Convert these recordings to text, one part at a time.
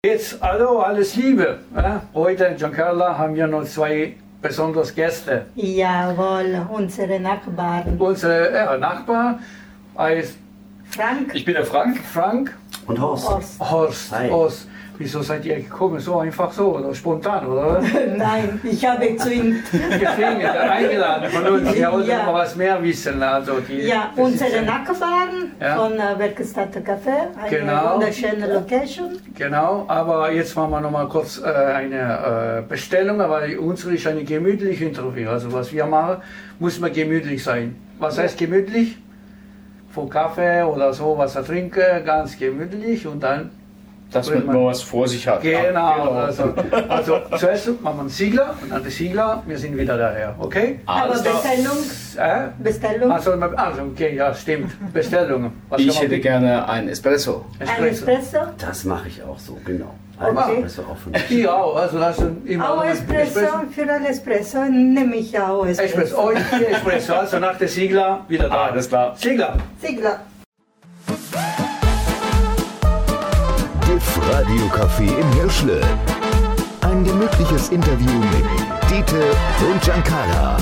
Jetzt, hallo, alles Liebe. Heute in Giancarlo haben wir noch zwei besondere Gäste. Jawohl, unsere Nachbarn. Unser Nachbar heißt Frank. Ich bin der Frank. Frank. Und Horst. Horst. Hi. Horst. Wieso seid ihr gekommen? So einfach so oder spontan, oder? Nein, ich habe zu ihm. Deswegen eingeladen von uns. Wir wollten Ja. noch was mehr wissen. Also Ja, unsere Nachbarn Ja. von Werkstatt Café, eine Genau. wunderschöne Location. Genau, aber jetzt machen wir noch mal kurz eine Bestellung, weil unsere ist eine gemütliche Interview. Also was wir machen, muss man gemütlich sein. Was heißt gemütlich? Von Kaffee oder so, was er trinke, ganz gemütlich und dann. Dass man immer was vor sich hat. Genau, also zuerst machen wir einen Siegler und dann den Siegler, wir sind wieder daher, okay? Aber Alles klar. Bestellung. Also okay, ja, stimmt. Bestellungen. Was kann Ich man hätte bieten? gerne ein Espresso. Ein Espresso. Das mache ich auch so, genau. Okay. Espresso auch für mich. Ich auch, also das sind immer Auch Espresso, für ein Espresso nehme ich auch Espresso. Espresso. Oh, hier Espresso, also nach der Siegler wieder da. Alles klar. Siegler. Sigla. DIF Radio Café in Hirschle. Ein gemütliches Interview mit Dieter und Giancarlo.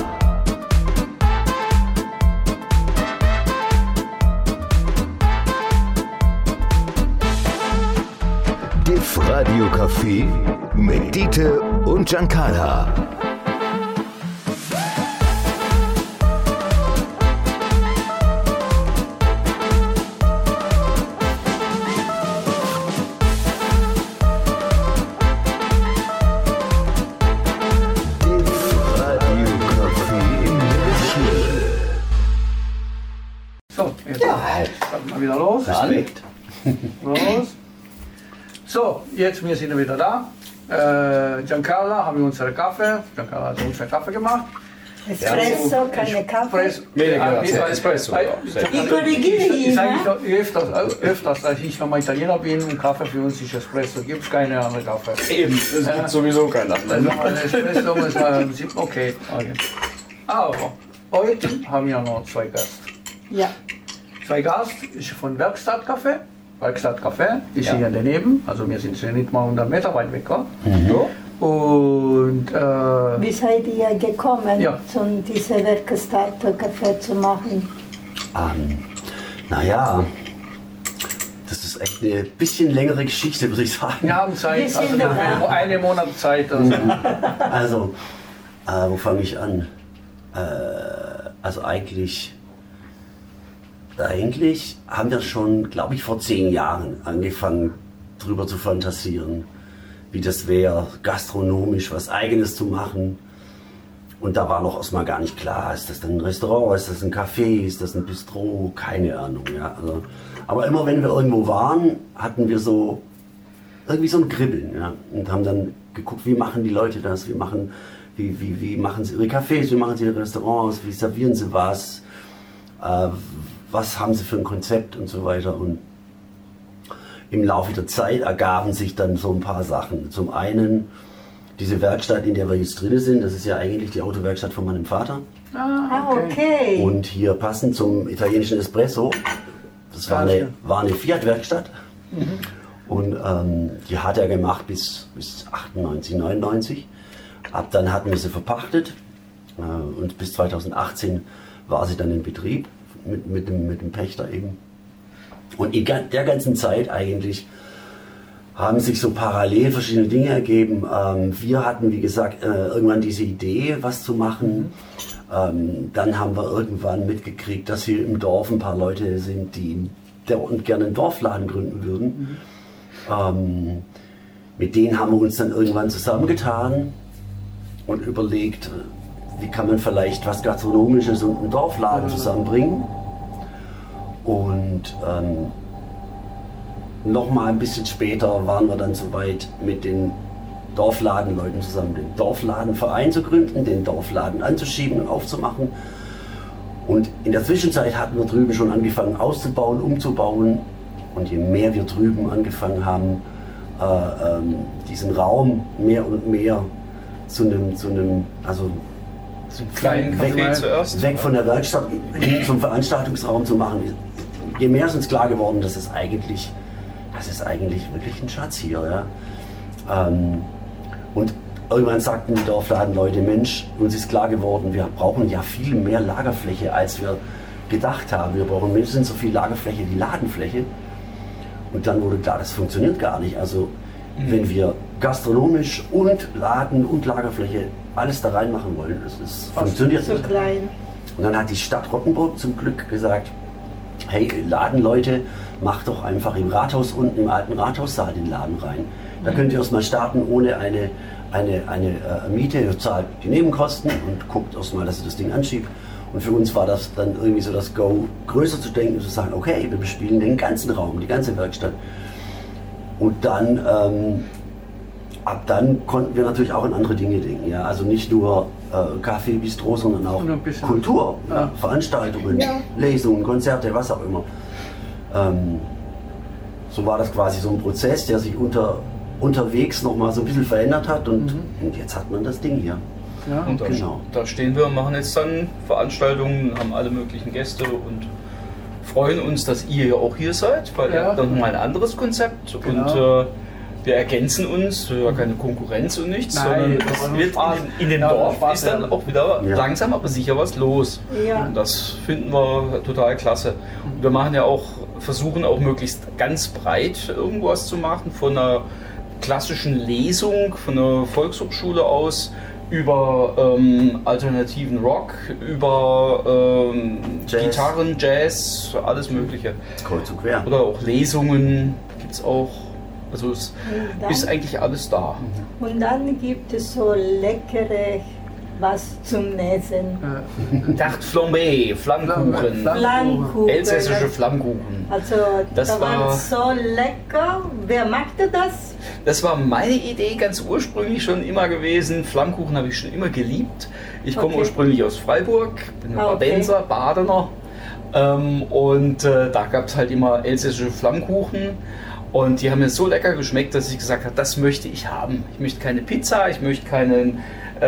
DIF Radio Café mit Dieter und Giancarlo. So, jetzt starten wir wieder los. Respekt. Los. So, jetzt wir sind wieder da. Giancarlo haben wir unseren Kaffee. Giancarlo hat unseren Kaffee gemacht. Espresso, keine Kaffee. Espresso. Ich korrigiere ihn. Ich sage doch öfters, dass ich nochmal Italiener bin und Kaffee für uns ist Espresso. Gibt es keine andere Kaffee. Eben, es gibt sowieso keinen Also anderen. ein Espresso muss man, okay. Aber heute haben wir noch zwei Gäste. Ja. Zwei Gast ist von Werkstatt Café. Werkstatt Café ist hier daneben, also wir sind nicht mal 100 Meter weit weg. Und Wie seid ihr gekommen, Ja. diese Werkstatt Café zu machen? Naja, das ist echt eine bisschen längere Geschichte, würde ich sagen. wir haben Zeit, Wir sind also dabei. einen Monat Zeit. Also. Also, wo fange ich an? Also eigentlich haben wir schon, glaube ich, vor 10 Jahren angefangen, drüber zu fantasieren, wie das wäre, gastronomisch was Eigenes zu machen. Und da war noch erstmal gar nicht klar, ist das ein Restaurant, ist das ein Café, ist das ein Bistro, keine Ahnung. Ja. Also, aber immer wenn wir irgendwo waren, hatten wir so irgendwie so ein Kribbeln. Ja. Und haben dann geguckt, wie machen die Leute das, wie machen sie ihre Cafés, wie machen sie ihre Restaurants, wie servieren sie was haben sie für ein Konzept und so weiter. Und im Laufe der Zeit ergaben sich dann so ein paar Sachen. Zum einen diese Werkstatt, in der wir jetzt drin sind, das ist ja eigentlich die Autowerkstatt von meinem Vater. Ah, okay. Und hier passend zum italienischen Espresso, das war eine Fiat-Werkstatt. Und die hat er gemacht bis 98, 99. Ab dann hatten wir sie verpachtet und bis 2018 war sie dann in Betrieb mit dem Pächter eben. Und in der ganzen Zeit eigentlich haben sich so parallel verschiedene Dinge ergeben. Wir hatten, wie gesagt, irgendwann diese Idee, was zu machen. Dann haben wir irgendwann mitgekriegt, dass hier im Dorf ein paar Leute sind, die gerne einen Dorfladen gründen würden. Mit denen haben wir uns dann irgendwann zusammengetan und überlegt, wie kann man vielleicht was Gastronomisches und einen Dorfladen zusammenbringen. Und noch mal ein bisschen später waren wir dann soweit, mit den Dorfladenleuten zusammen den Dorfladenverein zu gründen, den Dorfladen anzuschieben und aufzumachen. Und in der Zwischenzeit hatten wir drüben schon angefangen auszubauen, umzubauen. Und je mehr wir drüben angefangen haben, diesen Raum mehr und mehr zu einem Kleinen Café zuerst. weg von der Werkstatt hin zum Veranstaltungsraum zu machen, je mehr ist uns klar geworden, dass es eigentlich das ist eigentlich wirklich ein Schatz hier. Ja? Und irgendwann sagten die Dorfladenleute, Mensch, uns ist klar geworden, wir brauchen ja viel mehr Lagerfläche, als wir gedacht haben. Wir brauchen mindestens so viel Lagerfläche wie Ladenfläche. Und dann wurde klar, das funktioniert gar nicht. Also wenn wir gastronomisch und Laden und Lagerfläche alles da reinmachen wollen, das funktioniert so nicht. klein. Und dann hat die Stadt Rottenburg zum Glück gesagt, hey Ladenleute, macht doch einfach im Rathaus unten, im alten Rathaussaal den Laden rein. Da könnt ihr erstmal starten ohne eine Miete, ihr zahlt die Nebenkosten und guckt erstmal, dass ihr das Ding anschiebt. Und für uns war das dann irgendwie so das Go, größer zu denken und zu sagen, okay, wir bespielen den ganzen Raum, die ganze Werkstatt. Und dann, ab dann konnten wir natürlich auch an andere Dinge denken. Ja? Also nicht nur Kaffee, Bistro, sondern auch Kultur, ja. Veranstaltungen, Lesungen, Konzerte, was auch immer. So war das quasi so ein Prozess, der sich unterwegs nochmal so ein bisschen verändert hat und jetzt hat man das Ding hier. Ja, und da stehen wir und machen jetzt dann Veranstaltungen, haben alle möglichen Gäste und freuen uns, dass ihr ja auch hier seid, weil ihr habt dann mal ein anderes Konzept und wir ergänzen uns, keine Konkurrenz und nichts, sondern es wird in dem Dorf ist dann auch wieder langsam, aber sicher was los. Ja. Und das finden wir total klasse. Und wir machen ja auch, versuchen auch möglichst ganz breit irgendwas zu machen, von einer klassischen Lesung, von der Volkshochschule aus, über alternativen Rock, über Gitarren, Jazz, alles Mögliche. Kreuz und quer. Oder auch Lesungen gibt es auch. Also es ist eigentlich alles da. Und dann gibt es so leckere was zum Lesen. Tarte flambée, Flammkuchen. Elsässische Flammkuchen. Also das war so lecker. Wer machte das? Das war meine Idee ganz ursprünglich schon immer gewesen. Flammkuchen habe ich schon immer geliebt. Ich komme ursprünglich aus Freiburg, bin Badenser, Badener. Und da gab es halt immer elsässische Flammkuchen. Und die haben mir so lecker geschmeckt, dass ich gesagt habe, das möchte ich haben. Ich möchte keine Pizza, ich möchte keinen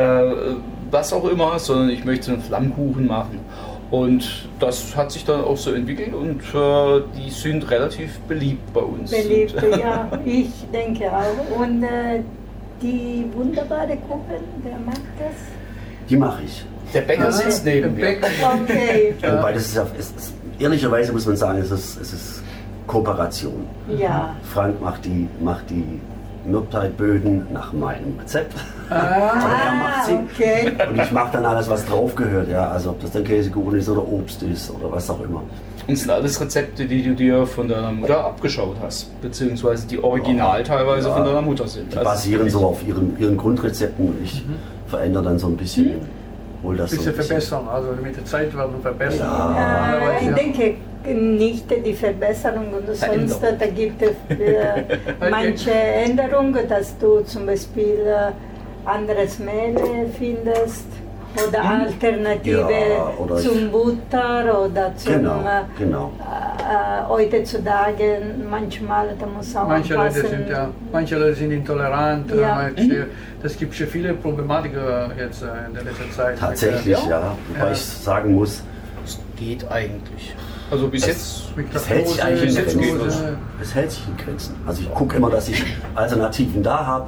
was auch immer, sondern ich möchte einen Flammkuchen machen. Und das hat sich dann auch so entwickelt und die sind relativ beliebt bei uns. Beliebt, ja, ich denke auch. Und die wunderbare Kuchen, wer macht das? Die mache ich. Der Bäcker sitzt neben mir. Okay. Wobei das ist ehrlicherweise muss man sagen, es ist Kooperation. Ja. Frank macht die Mürbeteig-Böden nach meinem Rezept. Er macht sie. Okay. Und ich mache dann alles, was drauf gehört. Ja? Also ob das dann Käsekuchen ist oder Obst ist oder was auch immer. Und das sind alles Rezepte, die du dir von deiner Mutter abgeschaut hast, beziehungsweise die original teilweise von deiner Mutter sind. Die basieren so auf ihren Grundrezepten und ich verändere dann so ein bisschen. Hol das bisschen verbessern, also mit der Zeit werden wir verbessern. Ja. Ich denke nicht die Verbesserung und sonst da gibt es manche Änderungen, dass du zum Beispiel anderes Mehl findest oder Alternative oder zum Butter oder zum genau. Heutzutage manchmal da muss auch manche Leute sind intolerant. Ja. Das gibt schon viele Problematiker jetzt in der letzten Zeit. Tatsächlich, ja. Wobei ich sagen muss, es geht eigentlich. Also bis jetzt. Es hält sich eigentlich in Grenzen. Es hält sich in Grenzen. Also ich gucke immer, dass ich Alternativen da habe.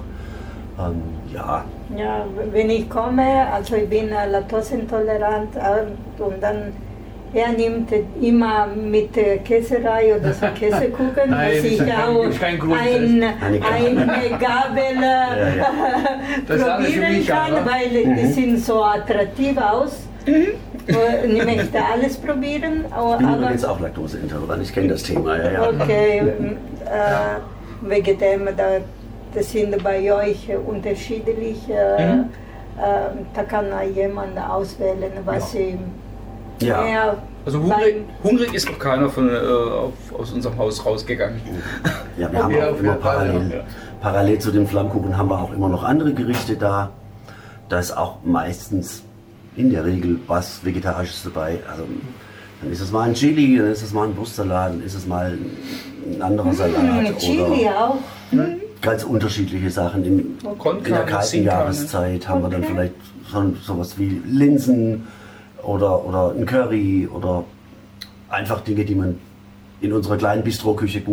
Ja, wenn ich komme, also ich bin laktoseintolerant und dann er nimmt immer mit Käserei oder so Käsekuchen, dass ich auch eine Gabel probieren kann, weil die sind so attraktiv aus. Ich möchte alles probieren. Ich bin übrigens auch laktoseintolerant, ich kenne das Thema. Ja. Okay, wegen dem, das sind bei euch unterschiedlich. Da kann jemand auswählen, was sie mehr. Also hungrig ist noch keiner aus unserem Haus rausgegangen. Ja, wir haben auch immer parallel zu dem Flammkuchen haben wir auch immer noch andere Gerichte da. Da ist auch meistens in der Regel was Vegetarisches dabei. Also dann ist es mal ein Chili, dann ist es mal ein Wurstsalat, dann ist es mal ein anderer Salat. Chili auch. Ganz unterschiedliche Sachen. In der kalten Jahreszeit haben wir dann vielleicht sowas wie Linsen oder ein Curry oder einfach Dinge, die man in unserer kleinen Bistroküche gut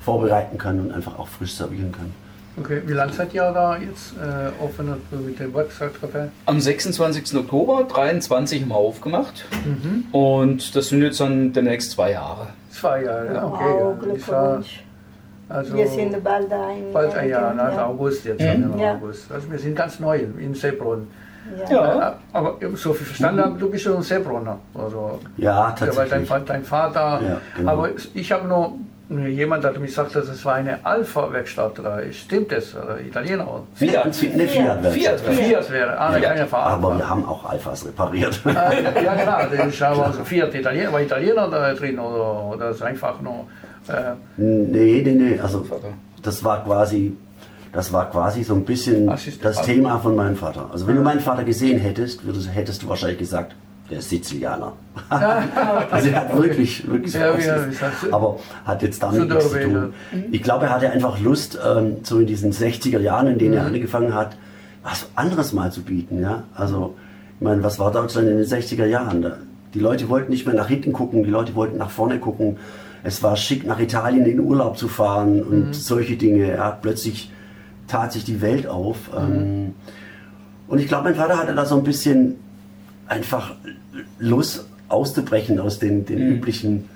vorbereiten kann und einfach auch frisch servieren kann. Okay, wie lange seid ihr da jetzt offen mit dem Werkstattcafé? Am 26. Oktober 23 haben wir aufgemacht und das sind jetzt dann demnächst 2 Jahre. 2 Jahre, ja, okay. Wow, Glückwunsch. Also Wir sind bald ein Jahr, ja. August jetzt. August. Also wir sind ganz neu in Seebrunn. Ja. Aber so viel verstanden habe, du bist schon ein Seebrunner. Also, ja, tatsächlich. Weil dein Vater, ja, genau. Aber ich habe noch, jemand hat mir gesagt, dass es war eine Alpha-Werkstatt. Stimmt das? Italiener? Fiat wäre, keine Farbe. Aber wir haben auch Alphas repariert. Ja klar, das ist aber also Fiat Italiener. War Italiener da drin oder ist einfach nur... Nee, also das war quasi so ein bisschen das Thema von meinem Vater. Also wenn du meinen Vater gesehen hättest, hättest du wahrscheinlich gesagt, der ist Sizilianer. Also er hat wirklich so aussieht. Aber hat jetzt damit nichts zu tun. Ich glaube, er hatte einfach Lust, so in diesen 60er Jahren, in denen er angefangen hat, was anderes mal zu bieten. Ja? Also, ich meine, was war Deutschland in den 60er Jahren? Die Leute wollten nicht mehr nach hinten gucken, die Leute wollten nach vorne gucken. Es war schick, nach Italien in Urlaub zu fahren und solche Dinge. Ja, plötzlich tat sich die Welt auf. Und ich glaube, mein Vater hatte da so ein bisschen einfach Lust auszubrechen aus den üblichen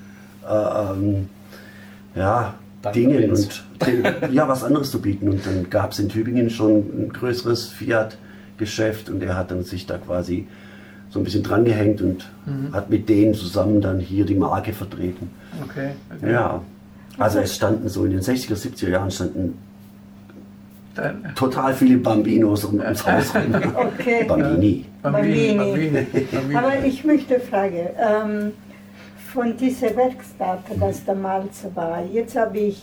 Dingen und was anderes zu bieten. Und dann gab es in Tübingen schon ein größeres Fiat-Geschäft und er hat dann sich da quasi so ein bisschen dran gehängt und hat mit denen zusammen dann hier die Marke vertreten. Okay. Ja, also es standen so in den 60er, 70er Jahren total viele Bambinos ums Haus rum. Okay. Bambini. Aber ich möchte fragen, von dieser Werkstatt, das damals war, jetzt habe ich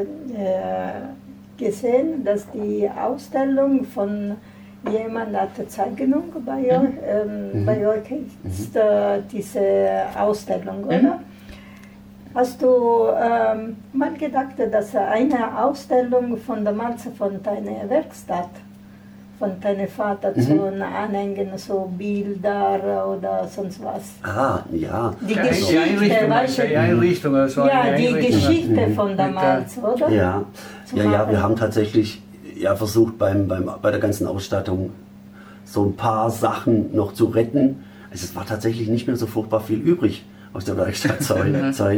gesehen, dass die Ausstellung von jemand hatte Zeichnung bei euch ist diese Ausstellung, oder? Hast du mal gedacht, dass eine Ausstellung von damals von deiner Werkstatt, von deinem Vater zu anhängen, so Bilder oder sonst was? Ja. Die Einrichtung, die Geschichte von damals, oder? Ja, wir haben tatsächlich versucht bei der ganzen Ausstattung so ein paar Sachen noch zu retten. Also es war tatsächlich nicht mehr so furchtbar viel übrig aus der Werkstattzeit.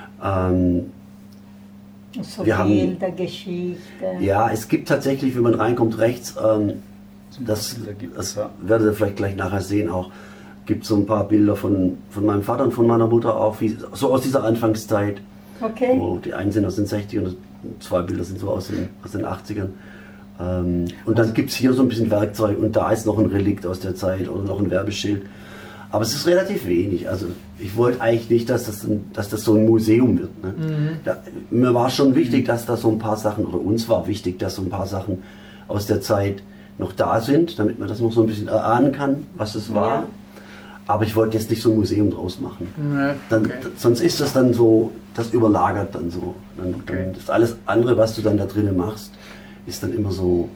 So Bilder, Geschichte. Ja, es gibt tatsächlich, wenn man reinkommt rechts, das werdet ihr vielleicht gleich nachher sehen auch, gibt so ein paar Bilder von meinem Vater und von meiner Mutter auch, so aus dieser Anfangszeit. Okay. Wo die einen sind aus den 60ern und 2 Bilder sind so aus den 80ern. Und dann gibt es hier so ein bisschen Werkzeug und da ist noch ein Relikt aus der Zeit oder noch ein Werbeschild. Aber es ist relativ wenig. Also ich wollte eigentlich nicht, dass das so ein Museum wird. Ne? Mir war schon wichtig, dass da so ein paar Sachen, oder uns war wichtig, dass so ein paar Sachen aus der Zeit noch da sind, damit man das noch so ein bisschen erahnen kann, was es war. Ja. Aber ich wollte jetzt nicht so ein Museum draus machen. Sonst ist das dann so, das überlagert dann so. Dann das alles andere, was du dann da drinnen machst, ist dann immer so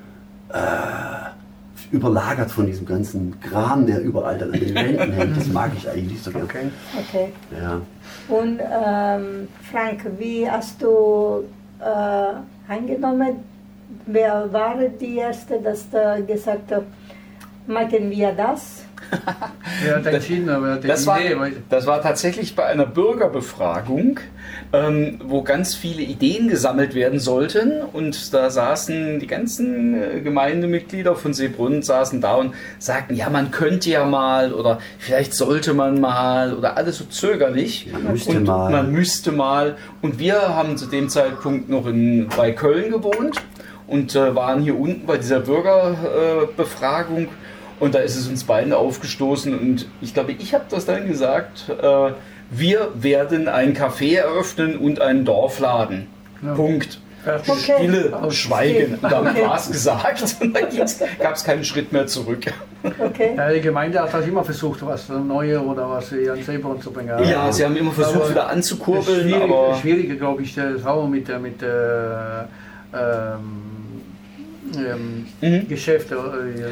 überlagert von diesem ganzen Kram, der überall dann an den Wänden hängt. Das mag ich eigentlich nicht so gerne. Okay. Ja. Und Frank, wie hast du eingenommen? Wer war die Erste, dass da gesagt hat, machen wir das? Das war tatsächlich bei einer Bürgerbefragung, wo ganz viele Ideen gesammelt werden sollten und da saßen die ganzen Gemeindemitglieder von Seebrunn saßen da und sagten, ja, man könnte ja mal oder vielleicht sollte man mal oder alles so zögerlich. Man müsste mal. Und wir haben zu dem Zeitpunkt noch bei Köln gewohnt und waren hier unten bei dieser Bürgerbefragung. Und da ist es uns beiden aufgestoßen und ich glaube, ich habe das dann gesagt, wir werden ein Café eröffnen und einen Dorfladen. Ja. Punkt. Stille, Schweigen. Und damit war es gesagt. Und dann gab es keinen Schritt mehr zurück. Okay. Ja, die Gemeinde hat halt immer versucht, was Neues oder was an Seebrunn zu bringen. Ja, sie haben immer versucht, wieder anzukurbeln. Das Schwierige, glaube ich, das auch mit Geschäfte.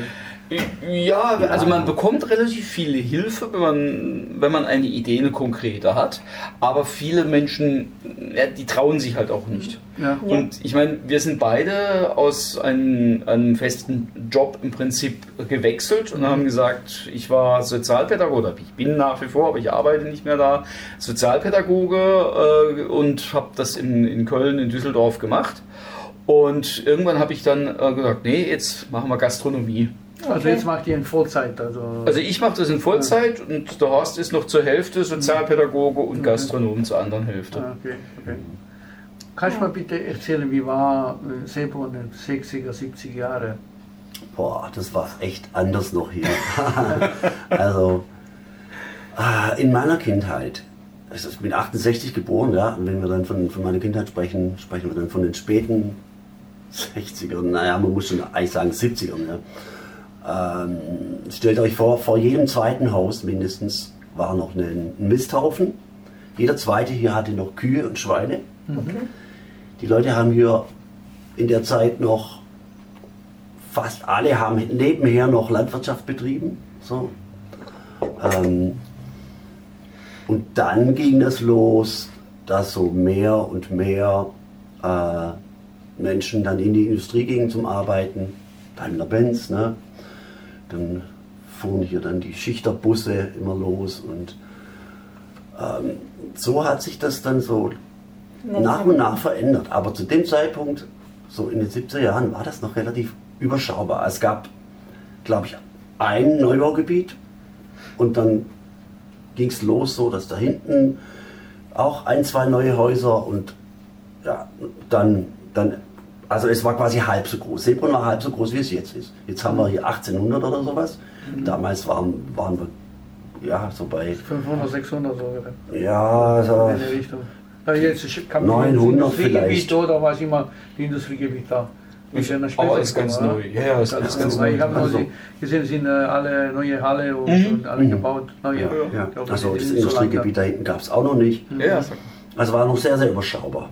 Ja, also man bekommt relativ viel Hilfe, wenn man eine Idee, eine konkrete hat. Aber viele Menschen, die trauen sich halt auch nicht. Ja. Und ich meine, wir sind beide aus einem festen Job im Prinzip gewechselt und haben gesagt, ich war Sozialpädagoge, oder ich bin nach wie vor, aber ich arbeite nicht mehr da, Sozialpädagoge und habe das in Köln, in Düsseldorf gemacht. Und irgendwann habe ich dann gesagt, nee, jetzt machen wir Gastronomie. Also jetzt macht ihr in Vollzeit? Also ich mache das in Vollzeit und der Horst ist noch zur Hälfte Sozialpädagoge und Gastronom zur anderen Hälfte. Okay. Kannst du mal bitte erzählen, wie war Seppo in den 60er, 70er Jahre? Boah, das war echt anders noch hier. Also in meiner Kindheit, also ich bin 68 geboren, ja, und wenn wir dann von meiner Kindheit sprechen wir dann von den späten 60ern, naja, man muss schon eigentlich sagen 70ern, ja. Stellt euch vor jedem zweiten Haus mindestens war noch ein Misthaufen. Jeder zweite hier hatte noch Kühe und Schweine. Okay. Die Leute haben hier in der Zeit noch, fast alle haben nebenher noch Landwirtschaft betrieben. So. Und dann ging das los, dass so mehr und mehr Menschen dann in die Industrie gingen zum Arbeiten. Daimler-Benz, ne? Dann fuhren hier dann die Schichterbusse immer los und so hat sich das dann so nach und nach verändert. Aber zu dem Zeitpunkt, so in den 70er Jahren, war das noch relativ überschaubar. Es gab, glaube ich, ein Neubaugebiet und dann ging es los, so dass da hinten auch 1, 2 neue Häuser und ja, dann also es war quasi halb so groß. Sepon war halb so groß, wie es jetzt ist. Jetzt haben wir hier 1800 oder sowas. Damals waren wir ja so bei 500, 600 so. Ja, so in der Richtung. Jetzt kam 900 vielleicht. Da war es immer die Industriegebiet da. Aber ist ganz neu. Ja, ist alles ganz neu. Ich habe noch gesehen, es sind alle neue Halle und alle gebaut. Ja. Also das Industriegebiet da hinten gab es auch noch nicht. Ja. Also war noch sehr, sehr überschaubar.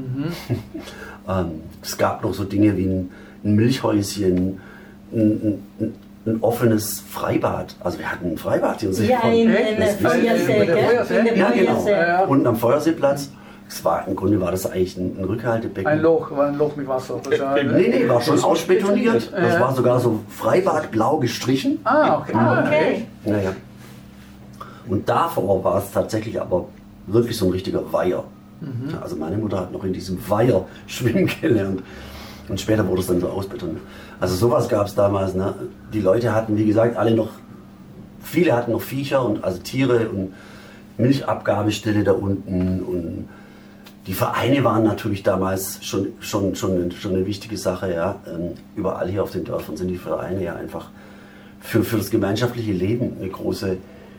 Es gab noch so Dinge wie ein Milchhäuschen, ein offenes Freibad. Also wir hatten ein Freibad hier. Ja, in der Feuersee. Ja, genau. Unten am Feuerseeplatz. Im Grunde war das eigentlich ein Rückhaltebecken. Ein Loch mit Wasser. Nee, war schon ausbetoniert. Das war sogar so Freibadblau gestrichen. Okay. Naja. Und davor war es tatsächlich aber wirklich so ein richtiger Weiher. Also meine Mutter hat noch in diesem Weiher schwimmen gelernt. Und später wurde es dann so ausbetoniert. Also sowas gab es damals. Ne? Die Leute hatten, wie gesagt, viele hatten noch Viecher, und also Tiere und Milchabgabestelle da unten. Und die Vereine waren natürlich damals schon eine wichtige Sache. Ja? Überall hier auf den Dörfern sind die Vereine ja einfach für das gemeinschaftliche Leben eine große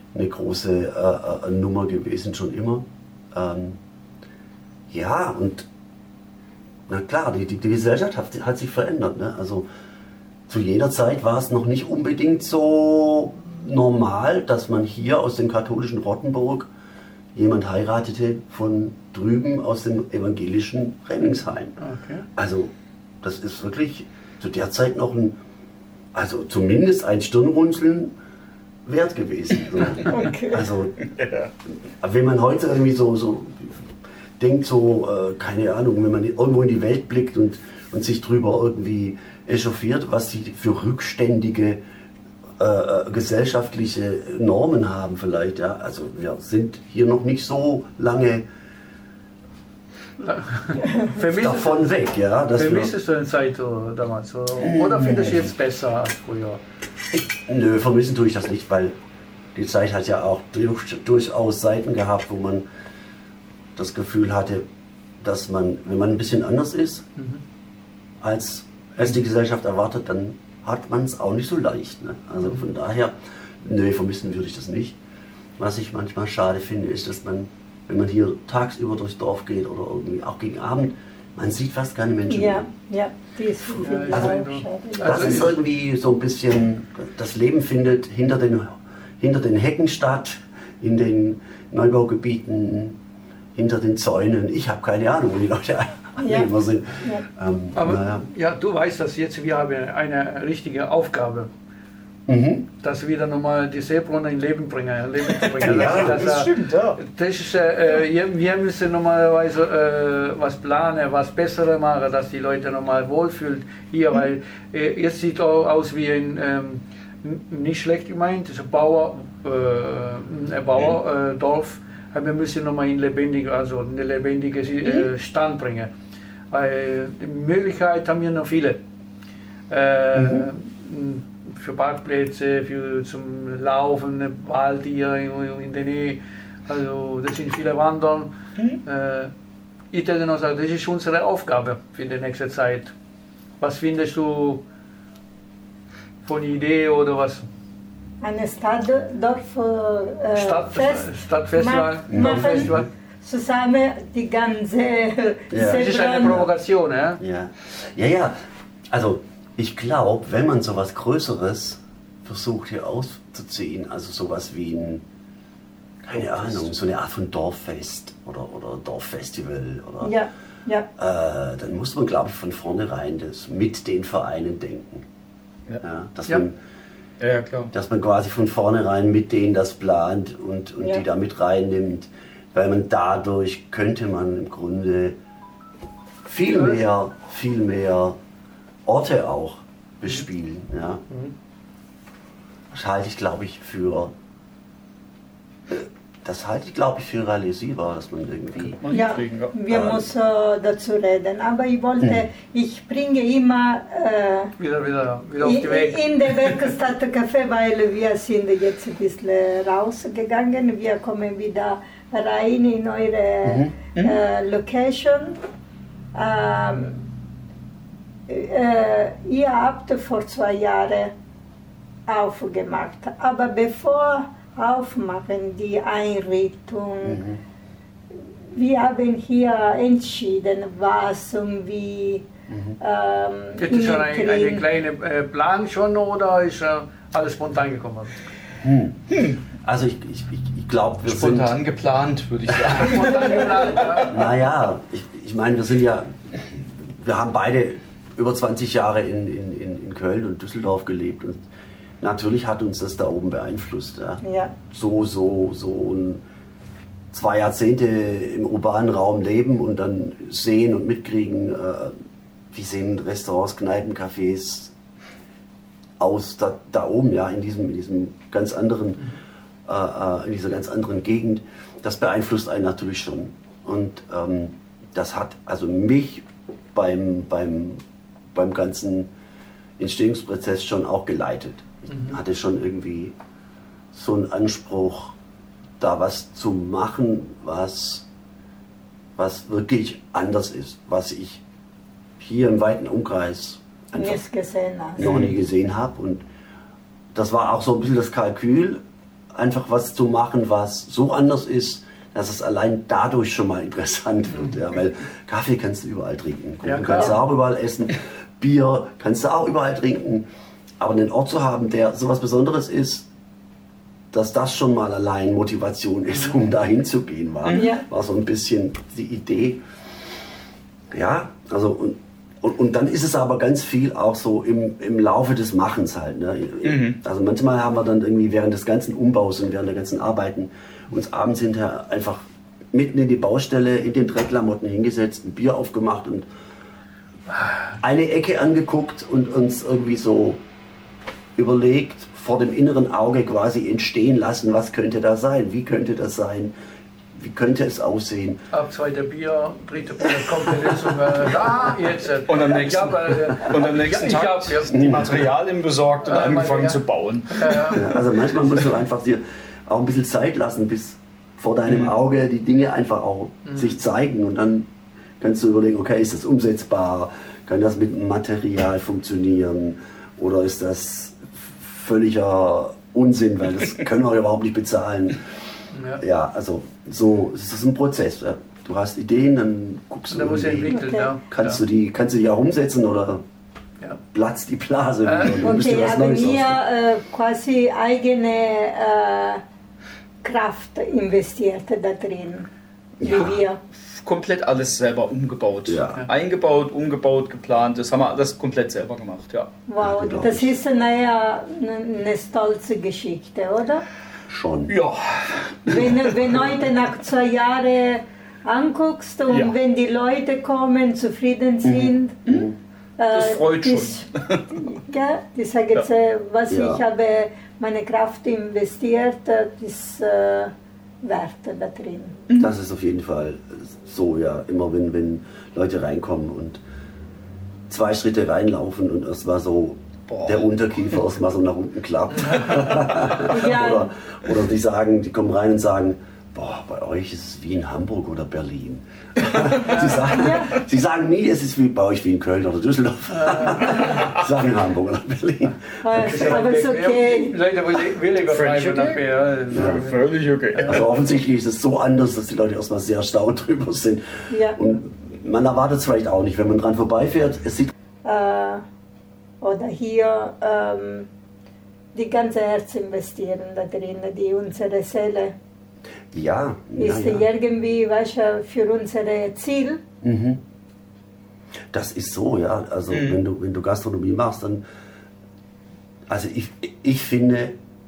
Nummer gewesen, schon immer. Ja, und na klar, die Gesellschaft hat sich verändert. Ne? Also zu jeder Zeit war es noch nicht unbedingt so normal, dass man hier aus dem katholischen Rottenburg jemand heiratete von drüben aus dem evangelischen Renningshain. Okay. Also das ist wirklich zu der Zeit noch also zumindest ein Stirnrunzeln wert gewesen. So. Okay. Also wenn man heute irgendwie so denkt, keine Ahnung, wenn man irgendwo in die Welt blickt und sich drüber irgendwie echauffiert, was sie für rückständige gesellschaftliche Normen haben vielleicht. Ja? Also wir sind hier noch nicht so lange davon weg. Ja? Vermisst du die Zeit damals? Oder findest du jetzt besser als früher? Nö, vermissen tue ich das nicht, weil die Zeit hat ja auch durchaus Seiten gehabt, wo man das Gefühl hatte, dass man, wenn man ein bisschen anders ist, als die Gesellschaft erwartet, dann hat man es auch nicht so leicht. Ne? Also von daher, vermissen würde ich das nicht. Was ich manchmal schade finde, ist, dass man, wenn man hier tagsüber durchs Dorf geht oder irgendwie auch gegen Abend, man sieht fast keine Menschen mehr. Ja, die ist das ist irgendwie so ein bisschen, das Leben findet hinter den Hecken statt, in den Neubaugebieten, hinter den Zäunen. Ich habe keine Ahnung, wo die Leute immer sind. Ja. Aber du weißt, dass jetzt wir haben eine richtige Aufgabe. dass wir wieder nochmal die Seebrunner in Leben bringen. Ja, das stimmt, ja. Das ist, wir müssen normalerweise was planen, was Besseres machen, dass die Leute nochmal wohlfühlen hier, weil jetzt sieht auch aus wie ein, nicht schlecht gemeint, das ist ein Bauerdorf, aber wir müssen nochmal eine lebendige Stand bringen. Weil die Möglichkeit haben wir noch viele. Für Parkplätze, zum Laufen, Wald hier in der Nähe. Also das sind viele Wandern. Ich würde noch sagen, das ist unsere Aufgabe für die nächste Zeit. Was findest du von Idee oder was? Eine Stadtfestival. Dorffestival. Zusammen die ganze Das ist eine Provokation, ja? Ja. Also ich glaube, wenn man so was Größeres versucht hier auszuziehen, also sowas wie ein, keine Ahnung, so eine Art von Dorffest oder Dorffestival oder dann muss man, glaube ich, von vornherein das mit den Vereinen denken. Ja, dass man quasi von vornherein mit denen das plant und die da mit reinnimmt, weil man dadurch könnte man im Grunde viel mehr Orte auch bespielen. Ja. Das halte ich, glaube ich, für realisierbar, dass man irgendwie... Wir müssen dazu reden, aber ich wollte, ich bringe immer wieder auf die Weg. In der Werkstatt Café, weil wir sind jetzt ein bisschen rausgegangen, wir kommen wieder rein in eure Location. Ihr habt vor 2 Jahren aufgemacht, aber bevor aufmachen die Einrichtung, wir haben hier entschieden, was und wie. Gibt es schon einen kleinen Plan schon oder ist alles spontan gekommen? Also ich glaube, wir spontan sind... geplant, würde ich sagen. Spontan geplant, ja. Naja, ich meine, wir haben beide über 20 Jahre in Köln und Düsseldorf gelebt und natürlich hat uns das da oben beeinflusst. Ja. So 2 Jahrzehnte im urbanen Raum leben und dann sehen und mitkriegen, wie sehen Restaurants, Kneipen, Cafés aus da oben, ja, in diesem ganz anderen, in dieser ganz anderen Gegend. Das beeinflusst einen natürlich schon. Und das hat also mich beim ganzen Entstehungsprozess schon auch geleitet. Ich hatte schon irgendwie so einen Anspruch, da was zu machen, was wirklich anders ist, was ich hier im weiten Umkreis einfach noch nie gesehen habe. Und das war auch so ein bisschen das Kalkül, einfach was zu machen, was so anders ist, dass es allein dadurch schon mal interessant wird. Ja, weil Kaffee kannst du überall trinken, Kuchen kannst du auch überall essen, Bier kannst du auch überall trinken. Aber einen Ort zu haben, der so was Besonderes ist, dass das schon mal allein Motivation ist, um da hinzugehen, war so ein bisschen die Idee. Ja, also und dann ist es aber ganz viel auch so im Laufe des Machens halt. Ne? Also manchmal haben wir dann irgendwie während des ganzen Umbaus und während der ganzen Arbeiten uns abends hinterher einfach mitten in die Baustelle, in den Dreckklamotten hingesetzt, ein Bier aufgemacht und eine Ecke angeguckt und uns irgendwie so überlegt, vor dem inneren Auge quasi entstehen lassen, was könnte da sein, wie könnte das sein, wie könnte es aussehen. Ab 2. Bier, 3. Bier kommt die Lösung, jetzt. Und am nächsten Tag die Materialien besorgt und angefangen zu bauen. Ja, also manchmal musst du einfach dir auch ein bisschen Zeit lassen, bis vor deinem Auge die Dinge einfach auch sich zeigen und dann kannst du überlegen, okay, ist das umsetzbar, kann das mit dem Material funktionieren oder ist das völliger Unsinn, weil das können wir überhaupt nicht bezahlen. Ja, also so ist das ein Prozess. Ja. Du hast Ideen, dann guckst du, kannst du die auch umsetzen oder platzt die Blase. Okay, haben wir quasi eigene Kraft investiert da drin. wie wir. Komplett alles selber umgebaut. Ja. Eingebaut, umgebaut, geplant. Das haben wir alles komplett selber gemacht, ja. Wow, das ist eine stolze Geschichte, oder? Schon. Ja. Wenn heute nach 2 Jahren anguckst und wenn die Leute kommen, zufrieden sind, das freut schon. Ja, die sagen, was ich habe meine Kraft investiert, das ist Wert da drin. Das ist auf jeden Fall so, ja. Immer wenn Leute reinkommen und 2 Schritte reinlaufen und erstmal so der Unterkiefer erstmal so nach unten klappt. Oder die kommen rein und sagen, boah, bei euch ist es wie in Hamburg oder Berlin. Sie sagen nie, es ist bei euch wie in Köln oder Düsseldorf. Sie sagen Hamburg oder Berlin. Aber es ist okay. Leute will übertreiben nachher. Völlig okay. Also offensichtlich ist es so anders, dass die Leute erstmal sehr erstaunt drüber sind. Ja. Und man erwartet es vielleicht auch nicht, wenn man dran vorbeifährt. Es sieht oder hier die ganze Herz investieren da drin, die unsere Seele. Ja. Ist irgendwie, weißt du, für unser Ziel. Mhm. Das ist so, ja. Also wenn du Gastronomie machst, dann. Also ich finde,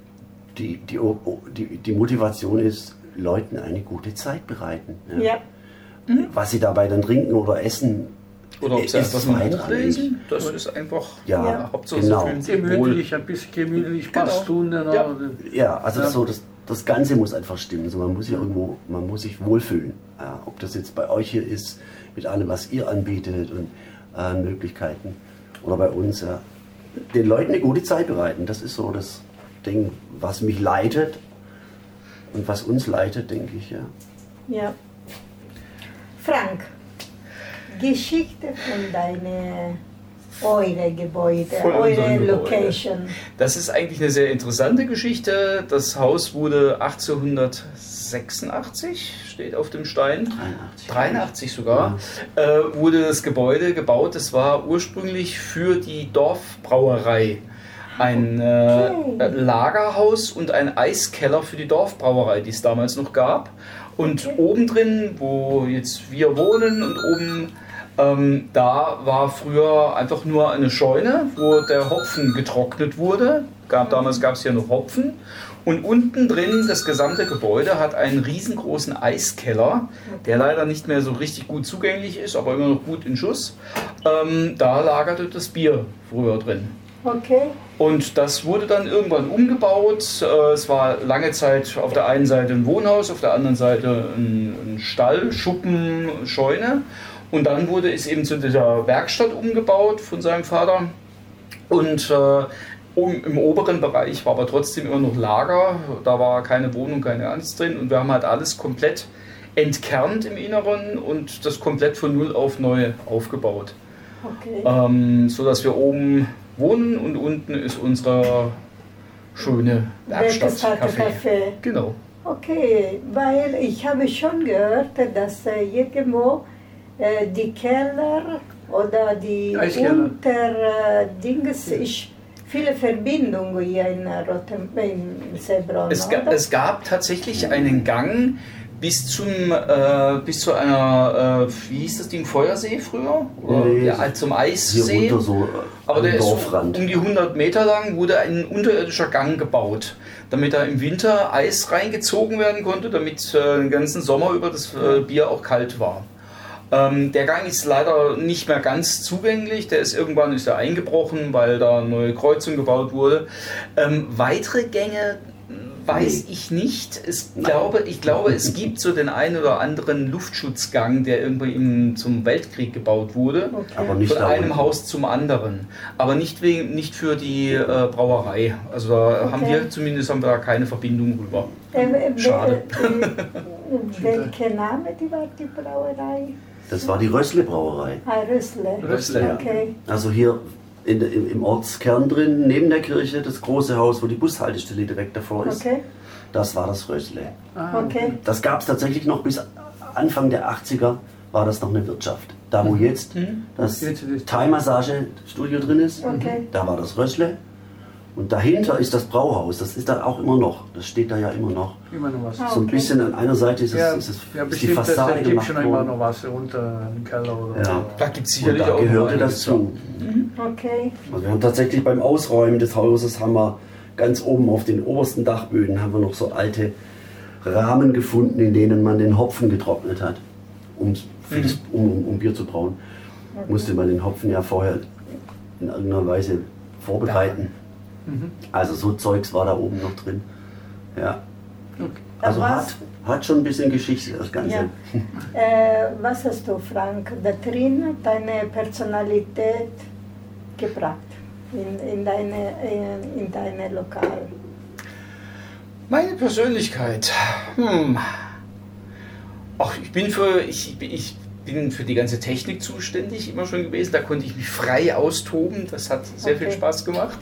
die Motivation ist, Leuten eine gute Zeit bereiten. Ja. Was sie dabei dann trinken oder essen. Oder ob sie etwas mal lesen, das ist einfach Hauptsache genau. Gemütlich, ein bisschen gemütlich, genau. paar Stunden. Ja, also so das Ganze muss einfach stimmen. Also man muss sich wohlfühlen. Ja, ob das jetzt bei euch hier ist, mit allem, was ihr anbietet und Möglichkeiten. Oder bei uns, den Leuten eine gute Zeit bereiten. Das ist so das Ding, was mich leitet und was uns leitet, denke ich. Ja. Frank, Geschichte von eure Gebäude, eure Location. Das ist eigentlich eine sehr interessante Geschichte. Das Haus wurde 1886, steht auf dem Stein, 83 sogar, wurde das Gebäude gebaut. Das war ursprünglich für die Dorfbrauerei. Ein Lagerhaus und ein Eiskeller für die Dorfbrauerei, die es damals noch gab. Und oben drin, wo jetzt wir wohnen und oben da war früher einfach nur eine Scheune, wo der Hopfen getrocknet wurde. Damals gab es ja noch Hopfen. Und unten drin, das gesamte Gebäude hat einen riesengroßen Eiskeller, der leider nicht mehr so richtig gut zugänglich ist, aber immer noch gut in Schuss. Da lagerte das Bier früher drin. Okay. Und das wurde dann irgendwann umgebaut. Es war lange Zeit auf der einen Seite ein Wohnhaus, auf der anderen Seite ein Stall, Schuppen, Scheune. Und dann wurde es eben zu dieser Werkstatt umgebaut von seinem Vater. Und im oberen Bereich war aber trotzdem immer noch Lager. Da war keine Wohnung, keine Angst drin. Und wir haben halt alles komplett entkernt im Inneren und das komplett von Null auf neu aufgebaut. Okay. Sodass wir oben wohnen und unten ist unsere schöne Werkstatt-Café. Genau. Okay, weil ich habe schon gehört, dass irgendwo die Keller oder die Unterdings ist viele Verbindungen hier in Seebronn. Es gab tatsächlich einen Gang bis zu einer, wie hieß das Ding, Feuersee früher? Oder, zum Eissee. Hier runter so aber der ist so um die 100 Meter lang, wurde ein unterirdischer Gang gebaut, damit da im Winter Eis reingezogen werden konnte, damit den ganzen Sommer über das Bier auch kalt war. Der Gang ist leider nicht mehr ganz zugänglich, irgendwann ist er eingebrochen, weil da eine neue Kreuzung gebaut wurde. Weitere Gänge weiß ich nicht. Ich glaube, es gibt so den einen oder anderen Luftschutzgang, der irgendwie zum Weltkrieg gebaut wurde. Okay. Aber nicht von einem Haus zum anderen. Aber nicht für die Brauerei. Also da haben wir da keine Verbindung rüber. Schade. Welcher Name war die Brauerei? Das war die Rössle Brauerei. Rössle, okay. Also hier im Ortskern drin, neben der Kirche, das große Haus, wo die Bushaltestelle direkt davor ist. Okay. Das war das Rössle. Okay. Das gab es tatsächlich noch bis Anfang der 80er, war das noch eine Wirtschaft. Da wo jetzt das Thai-Massage-Studio drin ist, da war das Rössle. Und dahinter ist das Brauhaus, das ist da auch immer noch, das steht da ja immer noch. Immer noch was. So ein bisschen an einer Seite ist die Fassade gemacht worden. Da gibt schon immer noch was unter im Keller. Oder ja. Da gibt es sicherlich auch. Da gehörte das zu. Okay. Also wir haben tatsächlich beim Ausräumen des Hauses haben wir ganz oben auf den obersten Dachböden haben wir noch so alte Rahmen gefunden, in denen man den Hopfen getrocknet hat, um Bier zu brauen. Okay. Musste man den Hopfen ja vorher in irgendeiner Weise vorbereiten. Ja. Also so Zeugs war da oben noch drin. Ja. Okay. Also hat schon ein bisschen Geschichte das Ganze. Ja. Was hast du, Frank, da drin deine Personalität gebracht in deine Lokal? Meine Persönlichkeit. Ach, ich bin für die ganze Technik zuständig immer schon gewesen. Da konnte ich mich frei austoben. Das hat sehr viel Spaß gemacht.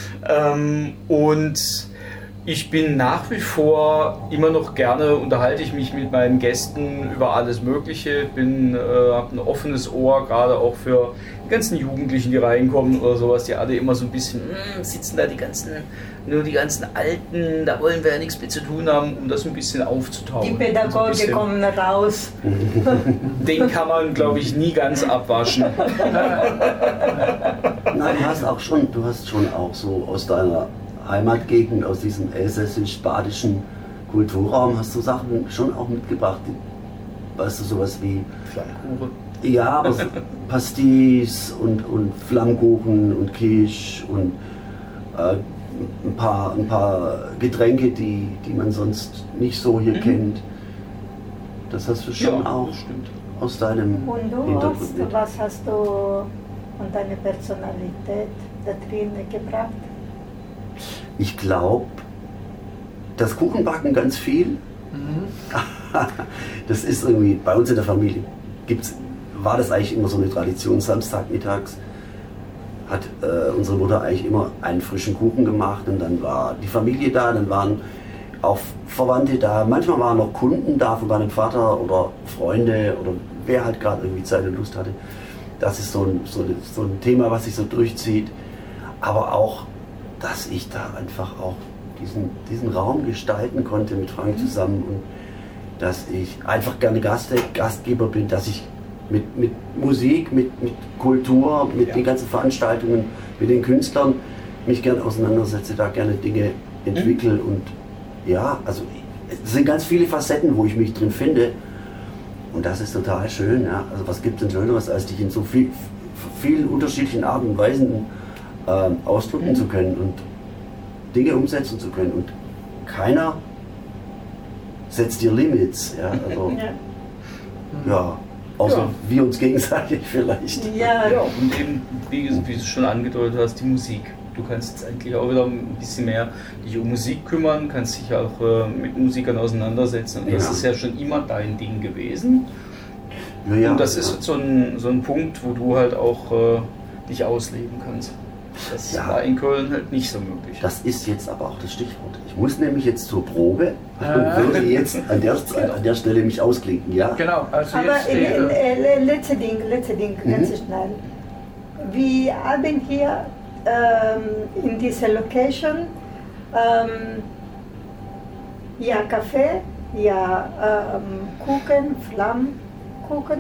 Und ich bin nach wie vor immer noch gerne, unterhalte ich mich mit meinen Gästen über alles Mögliche, habe ein offenes Ohr, gerade auch für die ganzen Jugendlichen, die reinkommen oder sowas, die alle immer so ein bisschen, sitzen da die ganzen Alten, da wollen wir ja nichts mit zu tun haben, um das ein bisschen aufzutauen. Die Pädagogen kommen raus. Den kann man, glaube ich, nie ganz abwaschen. Nein, du hast schon auch so aus deiner Heimatgegend, aus diesem elsässisch-badischen Kulturraum, hast du Sachen schon auch mitgebracht. Weißt du, sowas wie Flammkuchen. Ja, aber Pastis und Flammkuchen und Quiche und ein paar Getränke, die man sonst nicht so hier kennt. Das hast du schon auch aus deinem Hintergrund. Und was hast du von deiner Personalität da drin gebracht? Ich glaube, das Kuchenbacken ganz viel. Das ist irgendwie, bei uns in der Familie war das eigentlich immer so eine Tradition, Samstagmittags hat unsere Mutter eigentlich immer einen frischen Kuchen gemacht und dann war die Familie da, dann waren auch Verwandte da, manchmal waren noch Kunden da von meinem Vater oder Freunde oder wer halt gerade irgendwie Zeit und Lust hatte. Das ist so ein Thema, was sich so durchzieht, aber auch, dass ich da einfach auch diesen Raum gestalten konnte mit Frank zusammen und dass ich einfach gerne Gastgeber bin, dass ich mit Musik, mit Kultur, mit den ganzen Veranstaltungen, mit den Künstlern mich gerne auseinandersetze, da gerne Dinge entwickle und ja, also es sind ganz viele Facetten, wo ich mich drin finde und das ist total schön. Ja. Also was gibt es denn Schöneres, als dich in so vielen unterschiedlichen Arten und Weisen ausdrücken zu können und Dinge umsetzen zu können und keiner setzt dir Limits. Ja, also, ja. Außer wir uns gegenseitig vielleicht. Ja, und eben, wie du schon angedeutet hast, die Musik. Du kannst jetzt eigentlich auch wieder ein bisschen mehr dich um Musik kümmern, kannst dich auch mit Musikern auseinandersetzen. Und das ist ja schon immer dein Ding gewesen. Ja, und das ist so ein Punkt, wo du halt auch dich ausleben kannst. Das war in Köln halt nicht so möglich. Das ist jetzt aber auch das Stichwort. Ich muss nämlich jetzt zur Probe und würde jetzt an der Stelle mich ausklinken, ja? Genau. Also aber letzte Ding, ganz schnell. Wir haben hier in dieser Location Kaffee, Kuchen, Flammkuchen,